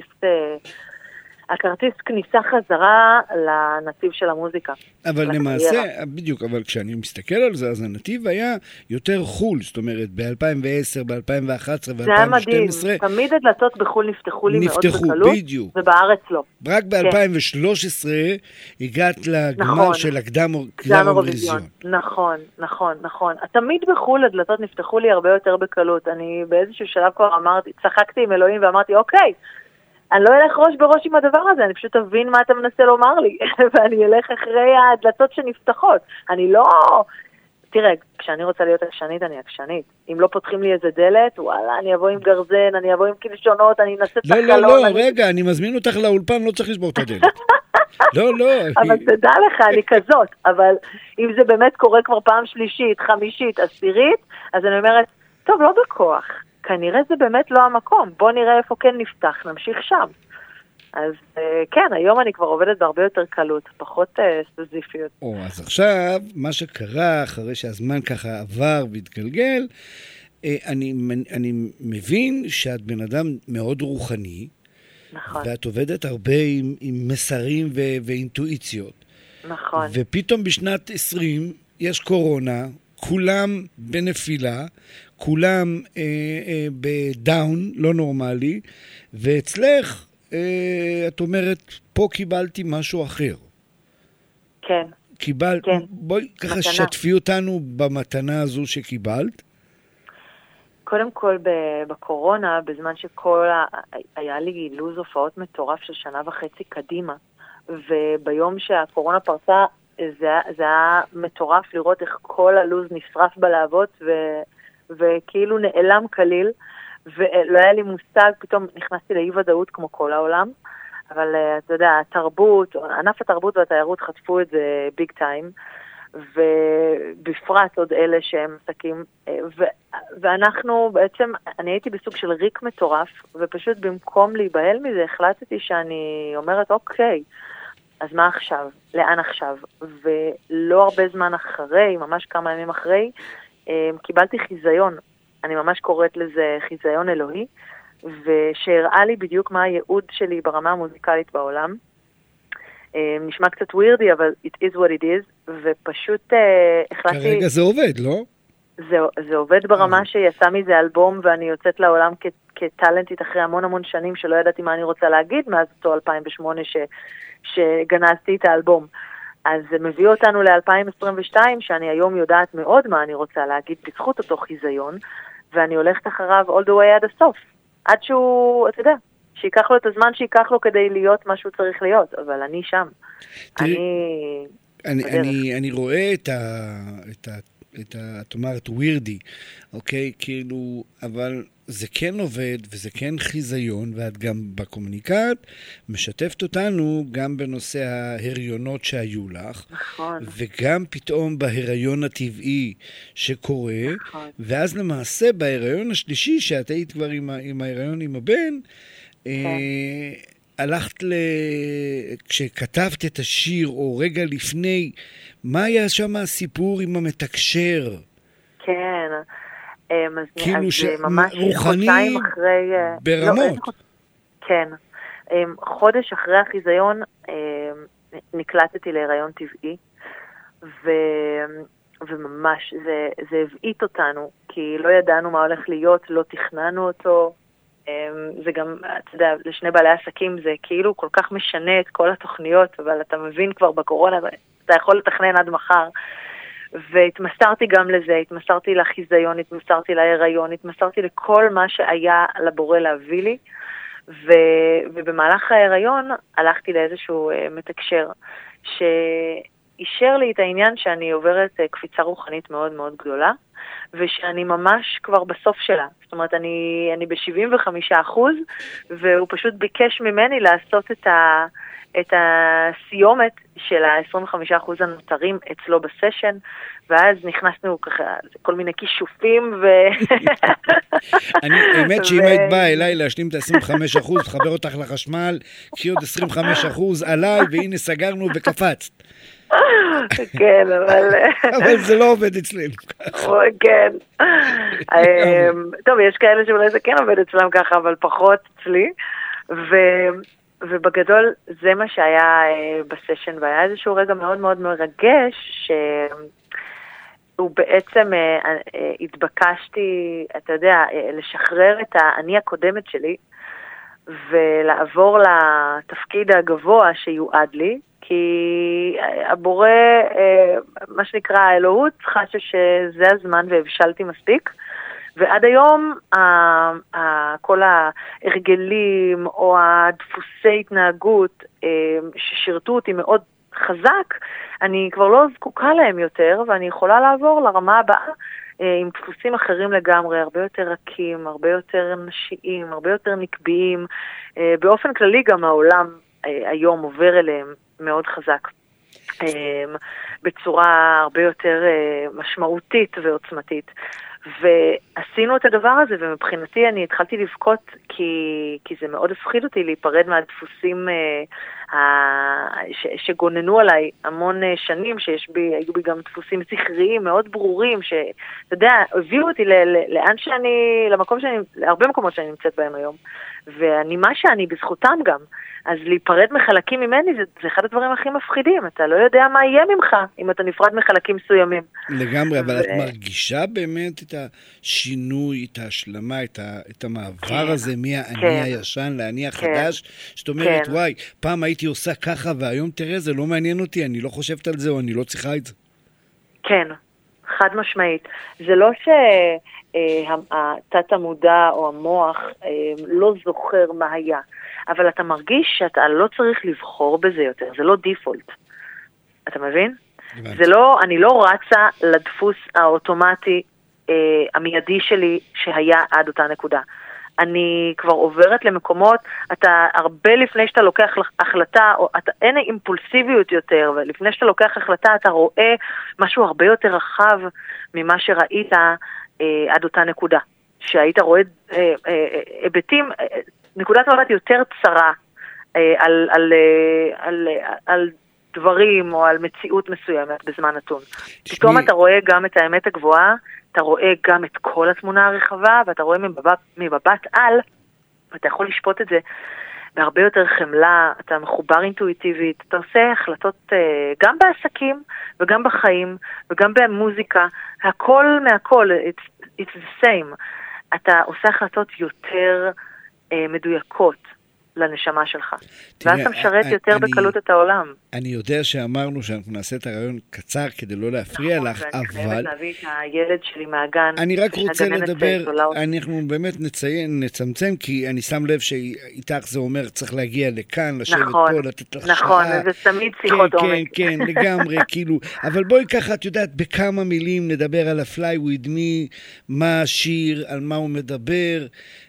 הכרטיס כניסה חזרה לנתיב של המוזיקה. אבל למעשה, בדיוק, אבל כשאני מסתכל על זה, אז הנתיב היה יותר חול, זאת אומרת, ב-אלפיים ועשר, ב-אלפיים ואחת עשרה, ב-אלפיים ושתים עשרה. זה היה מדהים, תמיד הדלתות בחול נפתחו לי מאוד בקלות, נפתחו, בדיוק. ובארץ לא. רק ב-אלפיים ושלוש עשרה הגעת לגמר של הקדם אירוויזיון. נכון, נכון, נכון. תמיד בחול הדלתות נפתחו לי הרבה יותר בקלות. אני באיזשהו שלב כבר אמרתי, צחקתי עם אלוהים ואמרתי, אוקיי, אני לא אלך ראש בראש עם הדבר הזה, אני פשוט אבין מה אתה מנסה לומר לי, ואני אלך אחרי הדלתות שנפתחות. אני לא... תראה, כשאני רוצה להיות עקשנית, אני עקשנית. אם לא פותחים לי איזה דלת, וואלה, אני אבוא עם גרזן, אני אבוא עם קלשונות, אני אנסה את החלון. לא, לא, לא, רגע, אני מזמין אותך לאולפן, לא צריך לשבור את הדלת. לא, לא. אבל תדע לך, אני כזאת. אבל אם זה באמת קורה כבר פעם שלישית, חמישית, עשירית, אז אני אומרת, טוב, לא בכוח. כנראה זה באמת לא המקום. בוא נראה איפה כן נפתח, נמשיך שם. אז כן, היום אני כבר עובדת בהרבה יותר קלות, פחות ספציפיות. או, אז עכשיו, מה שקרה אחרי שהזמן ככה עבר והתגלגל, אני, אני מבין שאת בן אדם מאוד רוחני, נכון. ואת עובדת הרבה עם, עם מסרים ו, ואינטואיציות. נכון. ופתאום בשנת עשרים יש קורונה, כולם בנפילה, כולם אה, אה, בדאון, לא נורמלי, ואצלך, אה, את אומרת, פה קיבלתי משהו אחר. כן. קיבלת, כן. בואי ככה מתנה. שתפי אותנו במתנה הזו שקיבלת. קודם כל בקורונה, בזמן שכל ה... היה לי לוז הופעות מטורף של שנה וחצי קדימה, וביום שהקורונה פרצה, זה, זה היה מטורף לראות איך כל הלוז נשרף בלהבות, ו, וכאילו נעלם כליל, ולא היה לי מושג, פתאום נכנסתי לאי ודאות כמו כל העולם, אבל אתה יודע, התרבות, ענף התרבות והתיירות חטפו את זה ביג טיים, ובפרט עוד אלה שהם עסקים, ו, ואנחנו בעצם, אני הייתי בסוג של ריק מטורף, ופשוט במקום להיבהל מזה, החלטתי שאני אומרת, אוקיי, אז מה עכשיו? לאן עכשיו? ולא הרבה זמן אחרי, ממש כמה ימים אחרי, קיבלתי חיזיון. אני ממש קוראת לזה חיזיון אלוהי, ושהראה לי בדיוק מה הייעוד שלי ברמה המוזיקלית בעולם. נשמע קצת ווירדי, אבל it is what it is, ופשוט החלטתי... כרגע זה עובד, לא? זה, זה עובד ברמה שיצא מזה אלבום, ואני יוצאת לעולם כ, כטלנטית אחרי המון המון שנים, שלא ידעתי מה אני רוצה להגיד, מאז אותו אלפיים ושמונה ש, שגנזתי את האלבום. אז זה מביא אותנו ל-אלפיים עשרים ושתיים, שאני היום יודעת מאוד מה אני רוצה להגיד, בזכות אותו חיזיון, ואני הולכת אחריו all the way עד הסוף. עד שהוא, אתה יודע, שיקח לו את הזמן שיקח לו כדי להיות מה שהוא צריך להיות, אבל אני שם. תראי, אני... אני, אני, אני רואה את ה... את ה... את ה... את אומרת ווירדי, אוקיי? כאילו, אבל זה כן עובד, וזה כן חיזיון, ואת גם בקומוניקט משתפת אותנו גם בנושא ההריונות שהיו לך, נכון. וגם פתאום בהיריון הטבעי שקורה, נכון. ואז למעשה בהיריון השלישי, שאת היית כבר עם, ה... עם ההיריון עם הבן, כן. אה... הלכת ל... כשכתבת את השיר, או רגע לפני, מה היה שם הסיפור עם המתקשר? כן, אז, כאילו אז ש... ממש רוחני חודשיים אחרי... ברמות. לא, כן, חודש אחרי החיזיון נקלטתי להיריון טבעי, ו... וממש זה, זה הבעית אותנו, כי לא ידענו מה הולך להיות, לא תכננו אותו, זה גם, אתה יודע, לשני בעלי עסקים זה כאילו כל כך משנה את כל התוכניות, אבל אתה מבין כבר בקורונה, אתה יכול לתכנן עד מחר. והתמסרתי גם לזה, התמסרתי לחיזיון, התמסרתי להיריון, התמסרתי לכל מה שהיה לבורא להביא לי, ו, ובמהלך ההיריון הלכתי לאיזשהו מתקשר, שאישר לי את העניין שאני עוברת קפיצה רוחנית מאוד מאוד גדולה, ושאני ממש כבר בסוף שלה. זאת אומרת, אני, אני ב-שבעים וחמישה אחוז, והוא פשוט ביקש ממני לעשות את ה... את הסיומת של ה-עשרים וחמישה אחוז הנותרים אצלו בסשן, ואז נכנסנו ככה, כל מיני כישופים ו... אני, האמת שאם היית באה אליי להשלים את ה-עשרים וחמישה אחוז, תחבר אותך לחשמל, קחי עוד עשרים וחמישה אחוז עליי, והנה סגרנו וקפצת. כן, אבל... אבל זה לא עובד אצלנו. כן. טוב, יש כאלה שאולי זה כן עובד אצלם ככה, אבל פחות אצלי, ו... ובגדול זה מה שהיה אה, בסשן, והיה איזשהו רגע מאוד מאוד מרגש, שהוא בעצם אה, אה, התבקשתי, אתה יודע, אה, לשחרר את האני הקודמת שלי, ולעבור לתפקיד הגבוה שיועד לי, כי הבורא, אה, מה שנקרא האלוהות, חשה שזה הזמן והבשלתי מספיק, ועד היום כל ההרגלים או הדפוסי התנהגות ששירתו אותי מאוד חזק, אני כבר לא זקוקה להם יותר, ואני יכולה לעבור לרמה הבאה עם דפוסים אחרים לגמרי, הרבה יותר רכים, הרבה יותר נשיים, הרבה יותר נקביים. באופן כללי גם העולם היום עובר אליהם מאוד חזק, בצורה הרבה יותר משמעותית ועוצמתית. ועשינו את הדבר הזה, ומבחינתי אני התחלתי לבכות, כי, כי זה מאוד הפחיד אותי להיפרד מהדפוסים אה, ש, שגוננו עליי המון שנים, שיש בי, היו בי גם דפוסים זכריים מאוד ברורים, שאתה יודע, הביאו אותי ל, ל, לאן שאני, למקום שאני, להרבה מקומות שאני נמצאת בהם היום, ואני מה שאני בזכותם גם, אז להיפרד מחלקים ממני זה, זה אחד הדברים הכי מפחידים, אתה לא יודע מה יהיה ממך אם אתה נפרד מחלקים מסוימים. לגמרי, אבל ו... את מרגישה באמת את השינוי, את ההשלמה, את, ה, את המעבר כן, הזה מהאני כן, הישן לאני החדש, כן, שאת אומרת, כן. וואי, פעם הייתי עושה ככה והיום תראה, זה לא מעניין אותי, אני לא חושבת על זה או אני לא צריכה את זה. כן, חד משמעית. זה לא שהתת המודע או המוח לא זוכר מה היה, אבל אתה מרגיש שאתה לא צריך לבחור בזה יותר, זה לא דיפולט. אתה מבין? זה לא, אני לא רצה לדפוס האוטומטי אה, המיידי שלי שהיה עד אותה נקודה. אני כבר עוברת למקומות, אתה הרבה לפני שאתה לוקח החלטה, או אתה, אין אימפולסיביות יותר, ולפני שאתה לוקח החלטה אתה רואה משהו הרבה יותר רחב ממה שראית אה, עד אותה נקודה. שהיית רואה אה, אה, היבטים, אה, נקודת מבט יותר צרה אה, על, על, אה, על, אה, על דברים או על מציאות מסוימת בזמן נתון. פתאום אתה רואה גם את האמת הגבוהה, אתה רואה גם את כל התמונה הרחבה, ואתה רואה מבט, מבט על, ואתה יכול לשפוט את זה בהרבה יותר חמלה, אתה מחובר אינטואיטיבית, אתה עושה החלטות uh, גם בעסקים וגם בחיים וגם במוזיקה, הכל מהכל, it's, it's the same. אתה עושה החלטות יותר uh, מדויקות לנשמה שלך. ואז אתה משרת יותר בקלות את העולם. אני יודע שאמרנו שאנחנו נעשה את הרעיון קצר כדי לא להפריע לך, אבל... ואני חייבת להביא את הילד שלי מהגן. אני רק רוצה לדבר, אנחנו באמת נציין, נצמצם, כי אני שם לב שאיתך זה אומר צריך להגיע לכאן, לשבת פה, לתת לך שעה. נכון, זה תמיד שיחות עומק. כן, כן, לגמרי, כאילו. אבל בואי ככה, את יודעת, בכמה מילים נדבר על ה-Fly With Me, מה השיר, על מה הוא מדבר,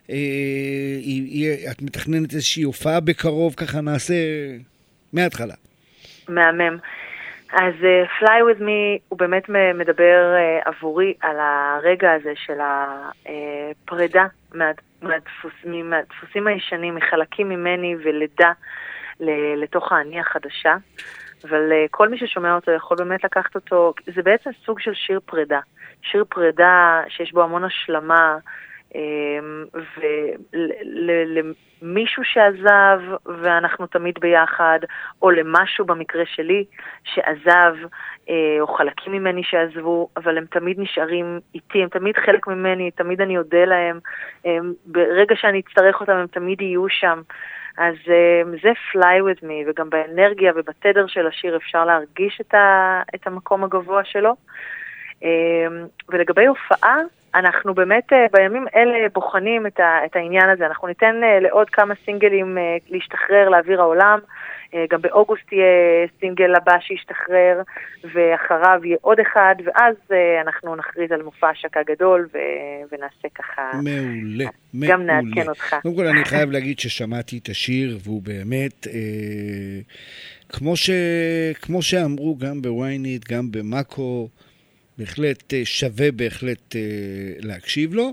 את מתכננת איזושהי הופעה בקרוב, ככה נעשה מההתחלה. מהמם. אז uh, Fly With Me הוא באמת מדבר uh, עבורי על הרגע הזה של הפרידה מה, מהדפוסים, מהדפוסים הישנים, מחלקים ממני ולידה לתוך האני החדשה. אבל uh, כל מי ששומע אותו יכול באמת לקחת אותו, זה בעצם סוג של שיר פרידה. שיר פרידה שיש בו המון השלמה, ולמישהו שעזב ואנחנו תמיד ביחד, או למשהו במקרה שלי שעזב, או חלקים ממני שעזבו, אבל הם תמיד נשארים איתי, הם תמיד חלק ממני, תמיד אני אודה להם, ברגע שאני אצטרך אותם הם תמיד יהיו שם. אז זה Fly With Me, וגם באנרגיה ובתדר של השיר אפשר להרגיש את, ה, את המקום הגבוה שלו. ולגבי הופעה, אנחנו באמת בימים אלה בוחנים את, ה, את העניין הזה. אנחנו ניתן לעוד כמה סינגלים להשתחרר לאוויר העולם. גם באוגוסט יהיה סינגל הבא שישתחרר, ואחריו יהיה עוד אחד, ואז אנחנו נכריז על מופע השקה גדול, ו... ונעשה ככה... מעולה, גם מעולה. נעדכן אותך. קודם כל אני חייב להגיד ששמעתי את השיר, והוא באמת, אה, כמו, ש... כמו שאמרו גם בוויינית, גם במאקו, בהחלט שווה בהחלט אה, להקשיב לו.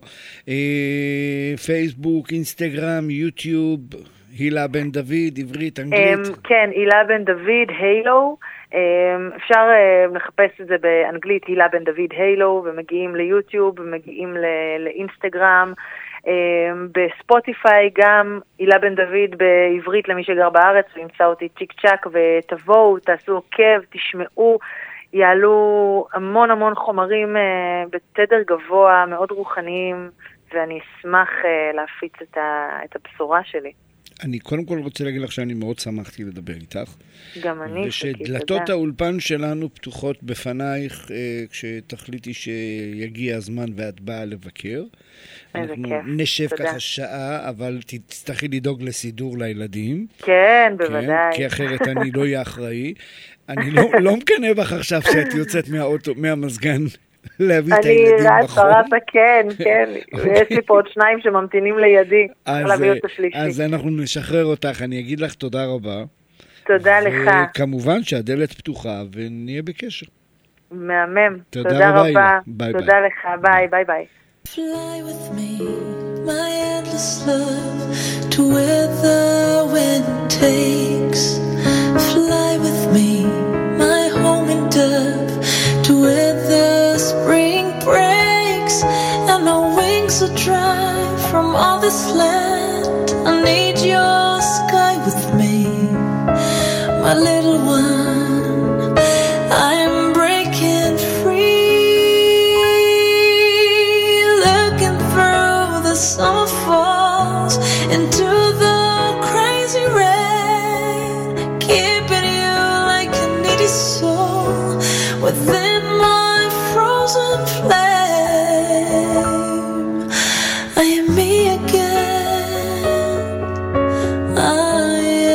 אה, פייסבוק, אינסטגרם, יוטיוב... הילה בן דוד, עברית, אנגלית? כן, הילה בן דוד, הילו. אפשר לחפש את זה באנגלית, הילה בן דוד, הילו, ומגיעים ליוטיוב, ומגיעים לאינסטגרם. בספוטיפיי גם הילה בן דוד בעברית למי שגר בארץ, וימצא אותי צ'יק צ'ק, ותבואו, תעשו עוקב, תשמעו, יעלו המון המון חומרים בתדר גבוה, מאוד רוחניים, ואני אשמח להפיץ את הבשורה שלי. אני קודם כל רוצה להגיד לך שאני מאוד שמחתי לדבר איתך. גם אני. ושדלתות האולפן שלנו פתוחות בפנייך אה, כשתחליטי שיגיע הזמן ואת באה לבקר. איזה אנחנו כיף. נשב תודה. ככה שעה, אבל תצטרכי לדאוג לסידור לילדים. כן, בוודאי. כן, כי אחרת אני לא אהיה אחראי. אני לא, לא מקנה בך עכשיו שאת יוצאת מהאוטו, מהמזגן. להביא את הילדים בחום. אני רצה, כן, כן. ויש לי פה עוד שניים שממתינים לידי. אז אנחנו נשחרר אותך, אני אגיד לך תודה רבה. תודה לך. וכמובן שהדלת פתוחה ונהיה בקשר. מהמם. תודה רבה. תודה לך, ביי, ביי, ביי. Fly with me, my endless love, to where the wind takes. Fly with me, my homing dove, to where the spring breaks and my wings are dry from all this land. I need your sky with me, my little one. I'm breaking free, looking through the summer falls into the crazy rain, keeping you like a needy soul within my frozen flame. I am me again. I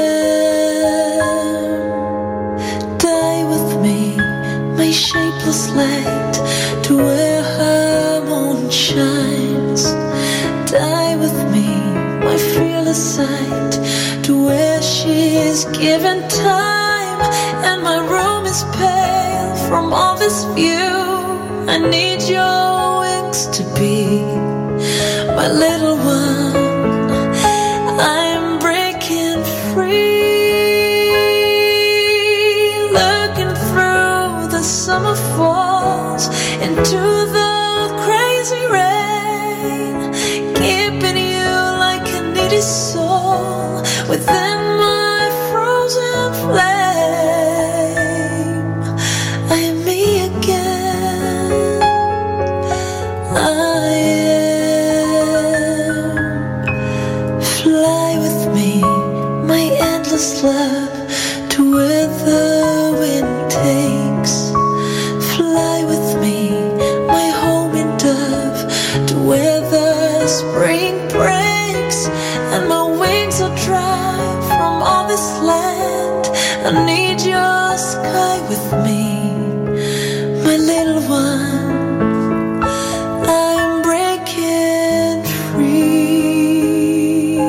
am. Die with me, my shapeless light, to where her moon shines. Die with me, my fearless sight, to where she is given time, and my room is pale from all this view. I need your wings to be my little one. I'm breaking free, looking through the summer falls into the crazy rain, keeping you like a needy soul within my frozen flame. I am me again. I am. Fly with me, my endless love, to where the wind takes. Fly with me, my homing dove, to where the spring breaks and my wings are dry from all this land. I need your sky with me, my little one. I'm breaking free.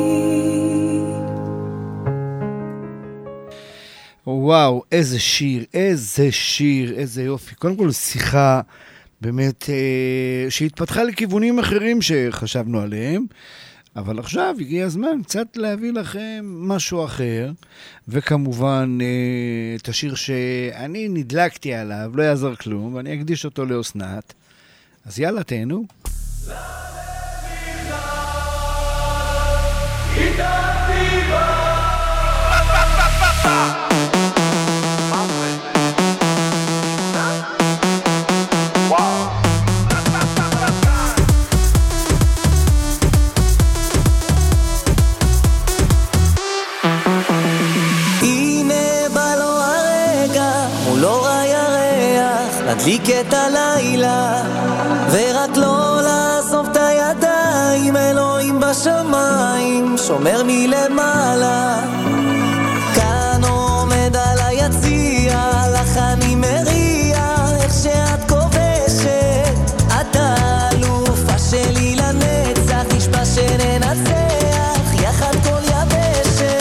וואו, איזה שיר, איזה שיר, איזה יופי. קודם כל שיחה באמת אה, שהתפתחה לכיוונים אחרים שחשבנו עליהם, אבל עכשיו הגיע הזמן קצת להביא לכם משהו אחר, וכמובן אה, את השיר שאני נדלקתי עליו, לא יעזור כלום, ואני אקדיש אותו לאוסנת. אז יאללה, תהנו. הנה בא לו הרגע, מולו הירח, להדליק את הלילה ורק לא לעזוב את הידיים. אלוהים בשמיים שומר מלמעלה, כאן עומד על היציע, לך אני מריע איך שאת כובשת. אתה אלופה שלי לנצח, נשבע שננצח יחד כל יבשת.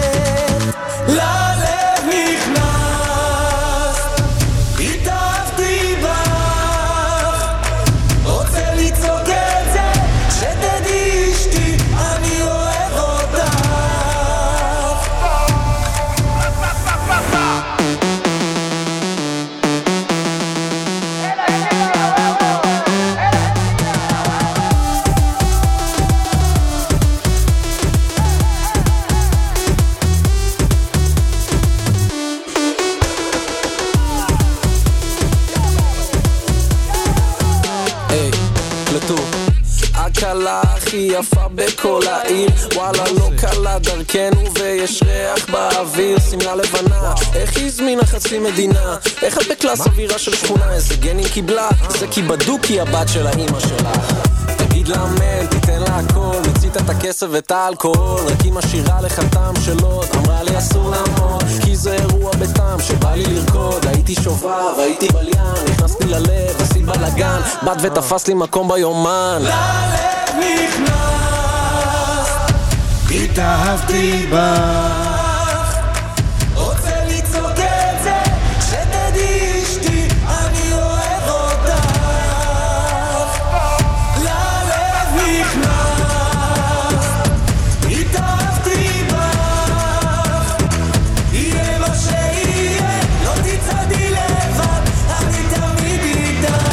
ללב נכנס, התאהבתי בך, רוצה לצעוק את זה, שתדעי אשתי, אני אוהב אותך. הקלה הכי יפה בכל העיר, וואלה לא קלה דרכנו ויש ריח באוויר. סמלה לבנה, איך היא הזמינה חצי מדינה, איך את בקלאס אווירה של שכונה, איזה גנים קיבלה, זה כי בדוקי הבת של האמא שלה. תגיד לה מל, תיתן לה הכל, מצית את הכסף ואת האלכוהול, רק היא משאירה לך טעם שלו, אמרה לי אסור לעמוד, כי זה אירוע בטעם שבא לי לרקוד. הייתי שובב, הייתי בליין, נכנסתי ללב, עשי בלגן, בת ותפס לי מקום ביומן. ללב נכנס, התאהבתי בך, רוצה לצעוק את זה, שתדעי אשתי, אני אוהב אותך. ללב נכנס, התאהבתי בך, יהיה מה שיהיה, לא תצעדי לבד, אני תמיד איתך.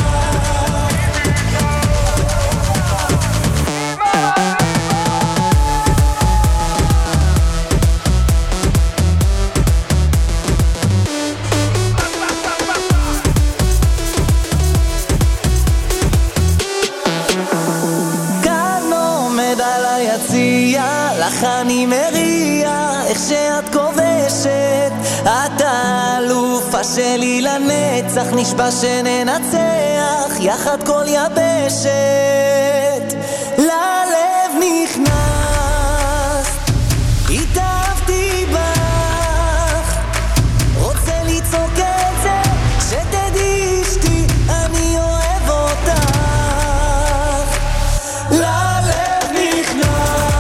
לך אני מריע איך שאת כובשת. אתה אלופה שלי לנצח, נשבע שננצח יחד כל יבשת. ללב נכנס, התאהבתי בך, רוצה לצעוק את זה, שתדעי אשתי, אני אוהב אותך. ללב נכנס,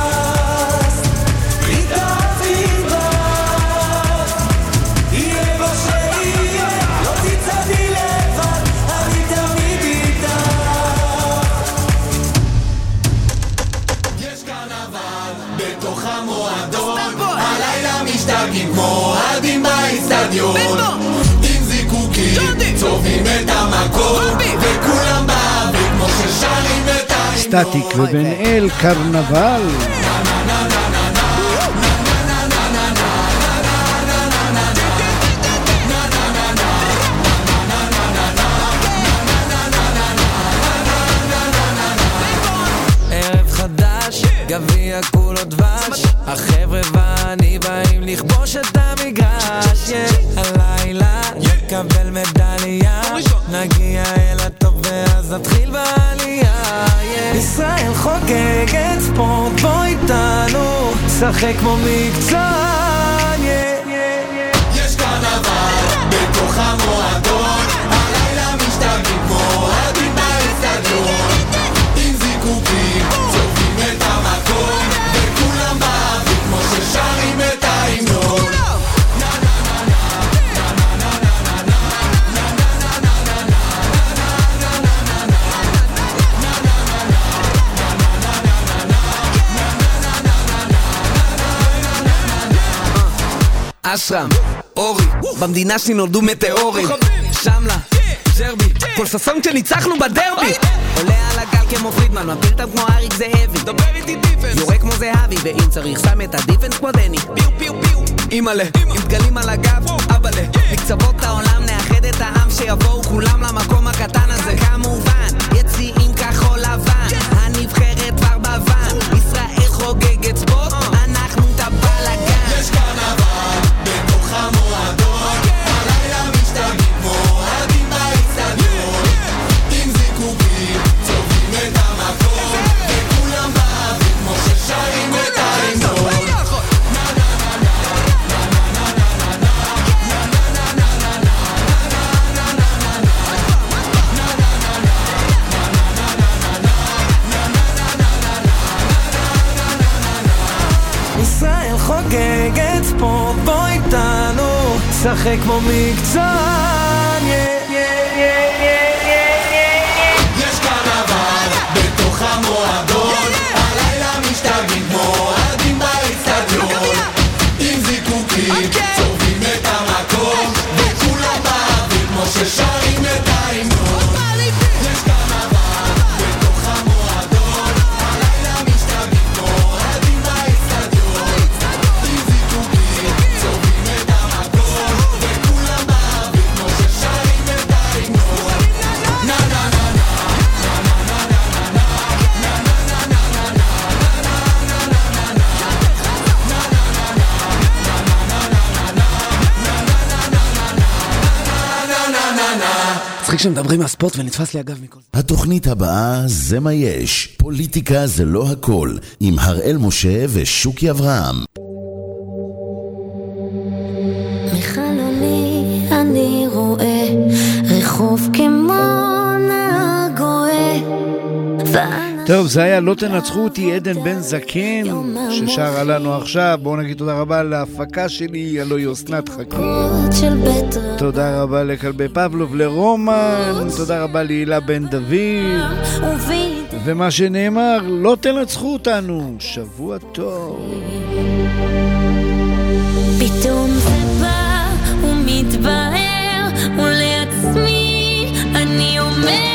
כמו אוהדים באצטדיון, עם זיקוקים צובעים את המקום, וכולם באוויר כמו ששרים את ההמנון. סטטיק ובן אל, קרנבל. ערב חדש, גביע כולו דבש, החבר'ה ואני באים לכבוש את המגרש. הלילה נקבל מדליה, נגיע אל הטוב ואז נתחיל בעלייה. ישראל חוגגת ספורט, בוא איתנו, שחק כמו מקצוען. יש קרנבל בתוך המועדון, הלילה משתגעים כמו אוהדים באצטדיון, עם זיקוקים צובעים את המקום, וכולם באוויר כמו ששרים את ההמנון. אשרם, אורי, במדינה שלי נולדו מטאורים, שמלה, ג'רבי, כל ששון כשניצחנו בדרבי. עולה על הגל כמו פרידמן, מפיל אותם כמו אריק זהבי, דבר איתי דיפנס, יורה כמו זהבי, ואם צריך שם את הדיפנס כמו דני. פיו פיו פיו, אימאלה, עם דגלים על הגב, אבאלה, מקצוות העולם נאחד את העם, שיבואו כולם למקום הקטן הזה. כמובן, יציאים כחול לבן, הנבחרת כבר בוון, ישראל חוגגת ספורט, אנחנו תבלגן. יש קרנבל בתוך המועדון, הלילה משתגעים כמו אוהדים באצטדיון, חוגגת ספורט, בוא איתנו, שחק כמו מקצוען. יש קרנבל בתוך המועדון, הלילה משתגעים כמו אוהדים באצטדיון, עם זיקוקים צובעים את המקום, וכולם באוויר כמו ששרים את ההמנון. יש קרנבל בתוך המועדון, הלילה משתגעים כמו אוהדים באצטדיון, עם זיקוקים צובעים את המקום, וכולם באוויר כמו ששרים את ההמנון. נה נה נה צחיק שמדברים מהספורט ונתפס לי אגב מכל זה. התוכנית הבאה זה מה יש, פוליטיקה זה לא הכל, עם הראל משה ושוקי אברהם. מחלוני אני רואה רחוב כמו נהג רואה. טוב, זה היה לא תנצחו אותי, עדן בן זקן ששרה לנו עכשיו. בואו נגיד תודה רבה להפקה שלי, הלוא יוסנת חכים. תודה רבה לכלבי פבלוב, לרומן, תודה רבה להילה בן דוד. ומה שנאמר, לא תנצחו אותנו, שבוע טוב. פתאום זה בא ומתבהר ולעצמי אני אומר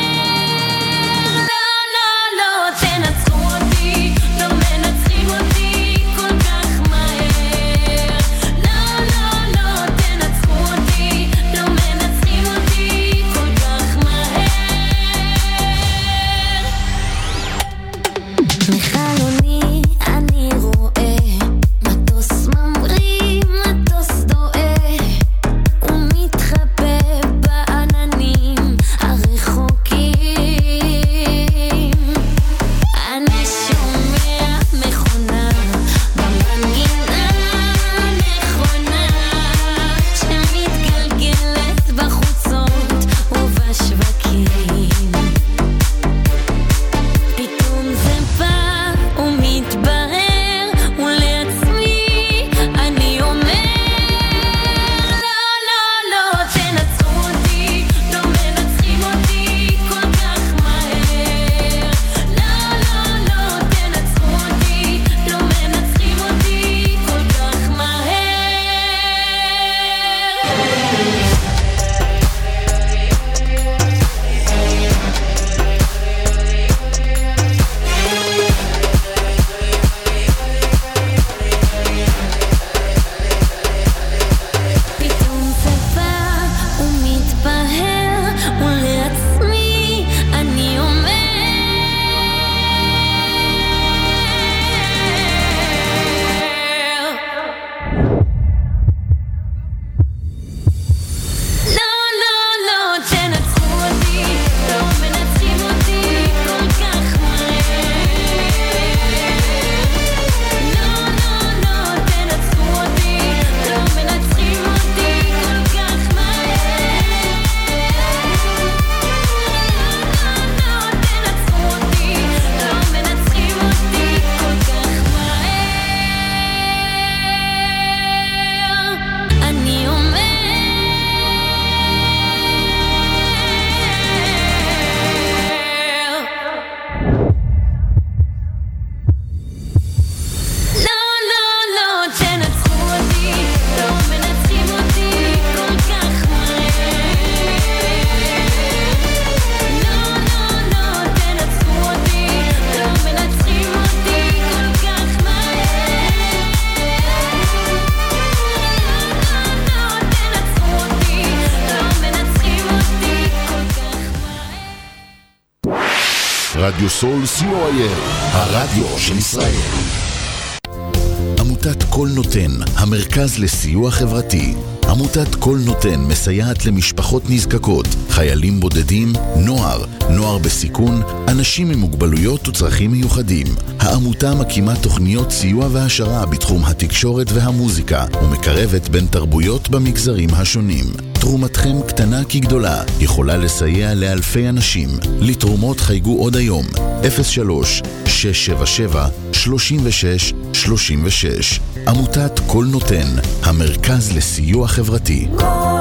רדיו סול סי או איי אל, הרדיו של ישראל. עמותת כל נותן, המרכז לסיוע חברתי. עמותת כל נותן מסייעת למשפחות נזקקות, חיילים בודדים, נוער, נוער בסיכון, אנשים עם מוגבלויות וצרכים מיוחדים. העמותה מקימה תוכניות סיוע והשרה בתחום התקשורת והמוזיקה, ומקרבת בין תרבויות במגזרים השונים. תרומתכם קטנה כגדולה, יכולה לסייע לאלפי אנשים. לתרומות חייגו עוד היום, אפס שלוש שש שבע שבע שלושים ושש שלושים ושש. עמותת כל נותן, המרכז לסיוע חברתי.